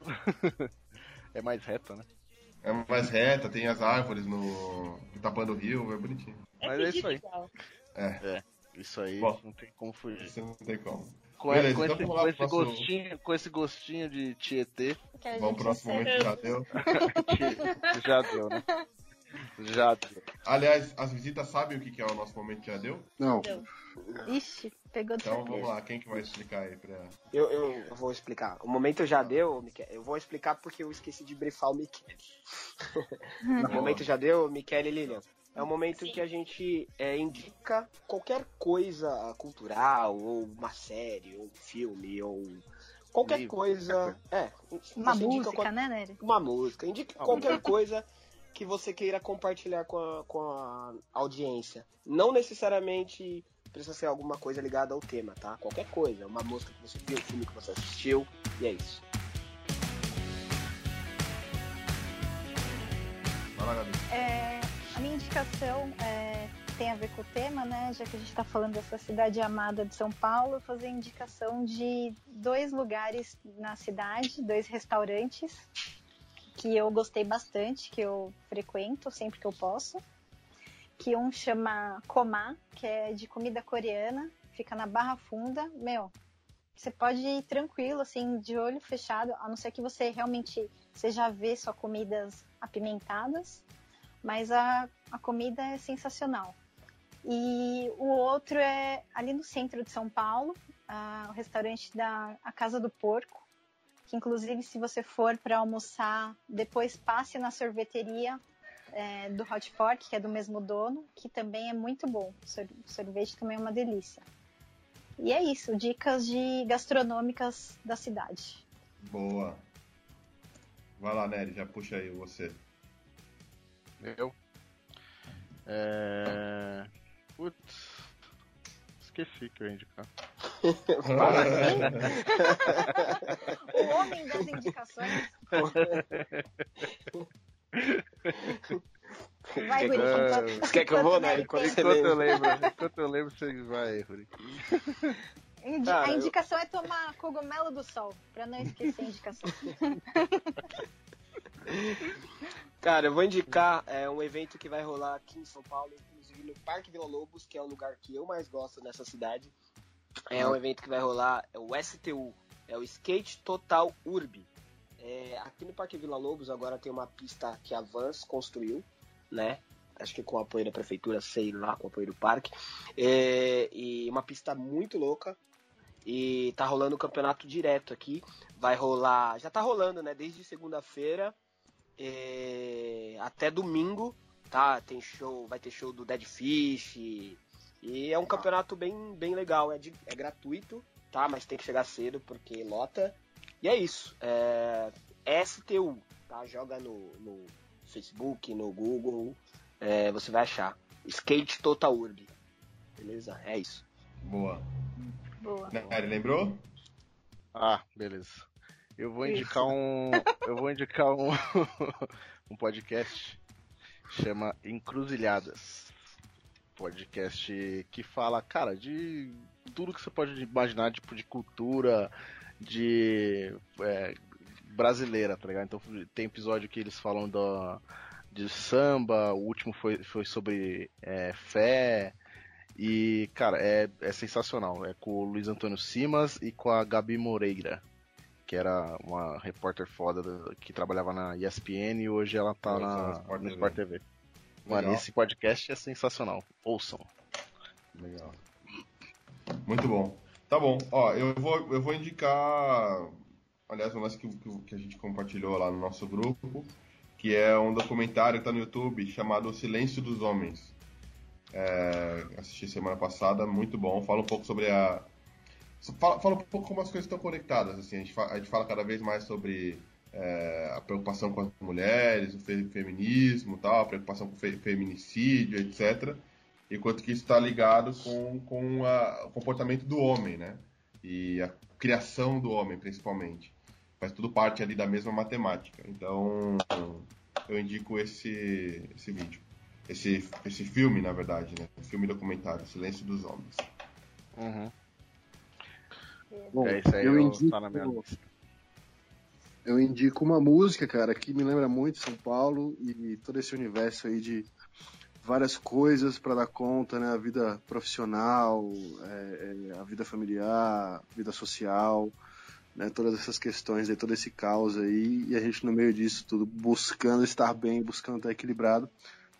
É mais reta, né? É mais reta, tem as árvores tapando o rio, é bonitinho. Mas é isso aí. Isso aí, bom, não tem como fugir. Isso não tem como. Com esse gostinho de Tietê. Vamos pro próximo momento, já deu. Já deu, né? Já deu. Aliás, as visitas sabem o que é o nosso momento já deu? Não. Ixi, pegou de Então surpresa. vamos lá, quem que vai explicar aí pra... Eu vou explicar. O momento já deu, Michele. Eu vou explicar porque eu esqueci de brifar o Michele. O momento já deu, Michele e Lilian. É um momento que a gente indica qualquer coisa cultural, ou uma série, ou um filme, ou qualquer Livro, coisa. Uma você indica música, né, Nery? uma música. Indique qualquer coisa que você queira compartilhar com a audiência. Não necessariamente precisa ser alguma coisa ligada ao tema, tá? Qualquer coisa. Uma música que você viu, um filme que você assistiu, e é isso. Vai lá, Gabi. A minha indicação tem a ver com o tema, né? Já que a gente está falando dessa cidade amada de São Paulo, eu vou fazer indicação de 2 lugares na cidade, 2 restaurantes que eu gostei bastante, que eu frequento sempre que eu posso. Que um chama Komá, que é de comida coreana, fica na Barra Funda. Meu, você pode ir tranquilo, assim, de olho fechado, a não ser que você realmente já vê só comidas apimentadas, mas a comida é sensacional. E o outro é ali no centro de São Paulo, o restaurante a Casa do Porco, que inclusive se você for para almoçar, depois passe na sorveteria do Hot Fork, que é do mesmo dono, que também é muito bom. O sorvete também é uma delícia. E é isso, dicas gastronômicas da cidade. Boa. Vai lá, Nery, já puxa aí você. Eu? Putz. Esqueci que eu ia indicar. O homem das indicações. Vai, Ruri. Você quer que eu vou, né? Enquanto eu lembro, você vai, Ruri. A indicação é tomar cogumelo do sol, pra não esquecer a indicação. Cara, eu vou indicar um evento que vai rolar aqui em São Paulo, inclusive no Parque Vila Lobos, que é o lugar que eu mais gosto nessa cidade. É um evento que vai rolar, é o STU, é o Skate Total Urb. Aqui no Parque Vila Lobos agora tem uma pista que a Vans construiu, né? Acho que com o apoio da prefeitura, sei lá, com o apoio do parque. E uma pista muito louca. E tá rolando o campeonato direto aqui. Vai rolar, já tá rolando, né? Desde segunda-feira até domingo, tá? Vai ter show do Dead Fish. E é um campeonato bem legal. É gratuito, tá? Mas tem que chegar cedo porque lota. E é isso. STU, tá? Joga no Facebook, no Google. Você vai achar. Skate Total Urb. Beleza? É isso. Boa. Boa. Nery, lembrou? Ah, beleza. Eu vou indicar um um podcast, chama Encruzilhadas. Podcast que fala, cara, de tudo que você pode imaginar, tipo, de cultura, brasileira, tá ligado? Então tem episódio que eles falam de samba, o último foi sobre fé. E, cara, é sensacional. É com o Luiz Antônio Simas e com a Gabi Moreira, que era uma repórter foda que trabalhava na ESPN e hoje ela tá no Sport TV. Mano, esse podcast é sensacional. Ouçam. Legal. Muito bom. Tá bom. Ó, eu vou indicar, aliás, um lance que a gente compartilhou lá no nosso grupo, que é um documentário que tá no YouTube chamado O Silêncio dos Homens. Assisti semana passada, muito bom. Fala um pouco sobre fala um pouco como as coisas estão conectadas. Assim, a gente fala cada vez mais sobre a preocupação com as mulheres, o feminismo, tal, a preocupação com o feminicídio, etc. E quanto que isso está ligado com o comportamento do homem, né? E a criação do homem, principalmente. Faz tudo parte ali da mesma matemática. Então, eu indico esse vídeo. Esse filme, na verdade, né? Filme documentário, Silêncio dos Homens. Uhum. Bom, Isso aí tá na minha lista. Eu indico uma música, cara, que me lembra muito São Paulo e todo esse universo aí de várias coisas para dar conta, né? A vida profissional, a vida familiar, a vida social, né? Todas essas questões aí, todo esse caos aí, e a gente no meio disso tudo buscando estar bem, buscando estar equilibrado.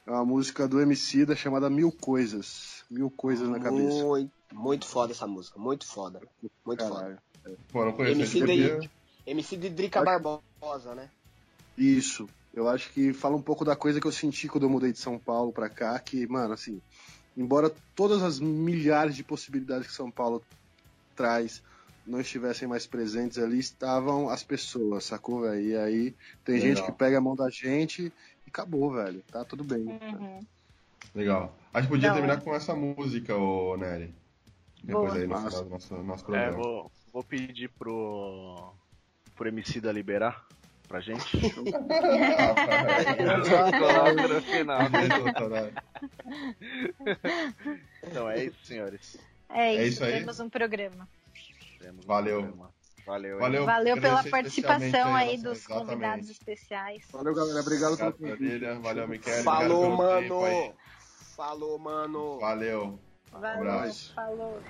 É uma música do Emicida chamada Mil Coisas. Mil Coisas na Cabeça. Muito foda essa música, muito foda. Muito Caralho. foda. Pô, não conheço. Emicida e Drica Barbosa, né? Isso. Eu acho que fala um pouco da coisa que eu senti quando eu mudei de São Paulo pra cá, que, mano, assim, embora todas as milhares de possibilidades que São Paulo traz não estivessem mais presentes ali, estavam as pessoas, sacou, velho? E aí tem gente que pega a mão da gente e acabou, velho. Tá tudo bem. Uhum. Legal. A gente podia terminar com essa música, ô Nery. Depois aí no final do nosso programa. Vou pedir pro Emicida liberar pra gente. No final. Então é isso, senhores. É isso aí. Temos um programa. Valeu. Valeu pela participação aí dos exatamente. Convidados especiais. Valeu, galera. Obrigado pelo convite. Valeu, Miquel. Falou, mano. Falou, mano. Valeu. Valeu. Abraço. Falou.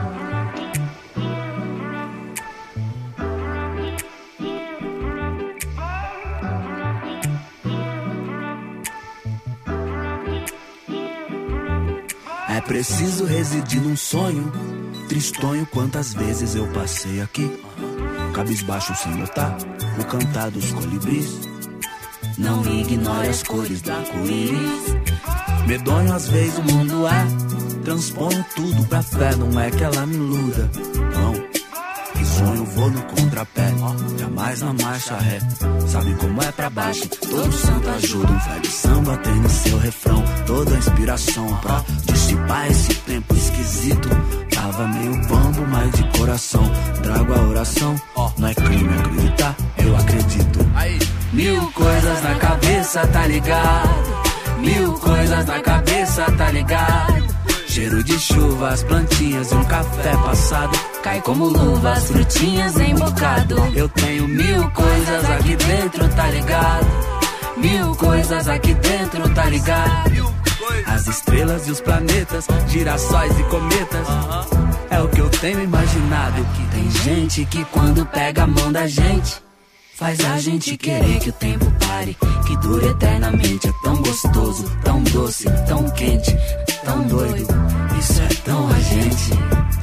É preciso residir num sonho, tristonho quantas vezes eu passei aqui, cabisbaixo sem notar o cantar dos colibris. Não ignore as cores do arco-íris. Medonho às vezes o mundo é, transponho tudo pra fé, não é que ela me iluda, não. E sonho vou no contrapé, jamais na marcha ré. Sabe como é pra baixo, todo santo ajuda. Um velho samba tem no seu refrão toda a inspiração pra dissipar esse tempo esquisito. Tava meio bambo, mas de coração trago a oração. Não é crime acreditar, eu acredito. Mil coisas na cabeça, tá ligado? Mil coisas na cabeça, tá ligado? Cheiro de chuva, as plantinhas e um café passado. Cai como luvas, frutinhas em bocado. Eu tenho mil coisas aqui dentro, tá ligado? Mil coisas aqui dentro, tá ligado? As estrelas e os planetas, girassóis e cometas. É o que eu tenho imaginado. Que tem gente que quando pega a mão da gente faz a gente querer que o tempo pare, que dure eternamente. É tão gostoso, tão doce, tão quente, tão doido. Isso é tão a gente.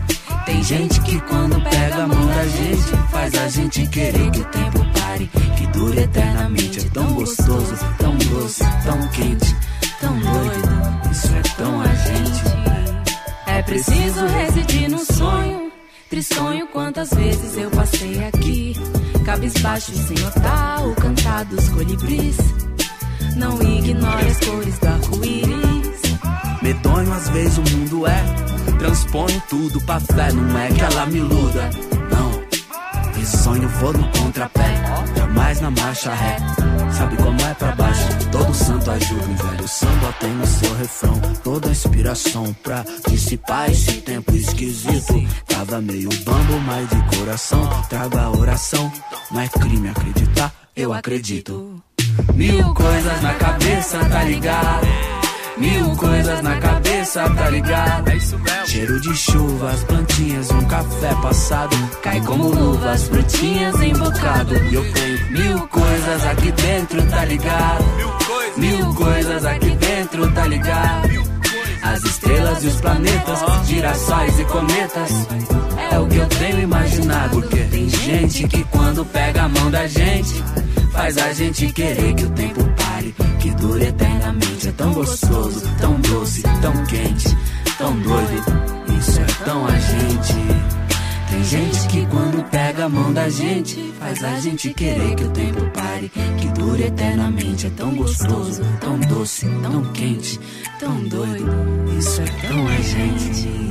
Tem gente que quando pega a mão da gente faz a gente querer que o tempo pare, que dure eternamente. É tão gostoso, tão doce, tão quente, tão doido. Isso é tão a gente. É preciso residir num sonho, tristonho quantas vezes eu passei aqui, cabisbaixo sem notar o cantar dos colibris. Não ignore as cores do arco-íris. Medonho às vezes o mundo é, transponho tudo pra fé, não é que ela me iluda, não. E sonho vou no contrapé, jamais na marcha ré. Sabe como é pra baixo, todo santo ajuda. Um velho samba tem no seu refrão toda a inspiração pra dissipar esse tempo esquisito. Tava meio bambo, mas de coração trago a oração. Não é crime acreditar, eu acredito. Mil coisas na cabeça, tá ligado? Mil coisas na cabeça, tá ligado? Cheiro de chuva, as plantinhas e um café passado. Cai como luvas, frutinhas em bocado. E eu tenho mil coisas aqui dentro, tá ligado? Mil coisas aqui dentro, tá ligado? As estrelas e os planetas, girassóis e cometas. É o que eu tenho imaginado. Porque tem gente que quando pega a mão da gente faz a gente querer que o tempo pare, que dure eternamente. É tão gostoso, tão doce, tão quente, tão doido. Isso é tão a gente. Tem gente que quando pega a mão da gente faz a gente querer que o tempo pare, que dure eternamente. É tão gostoso, tão doce, tão quente, tão doido. Isso é tão a gente.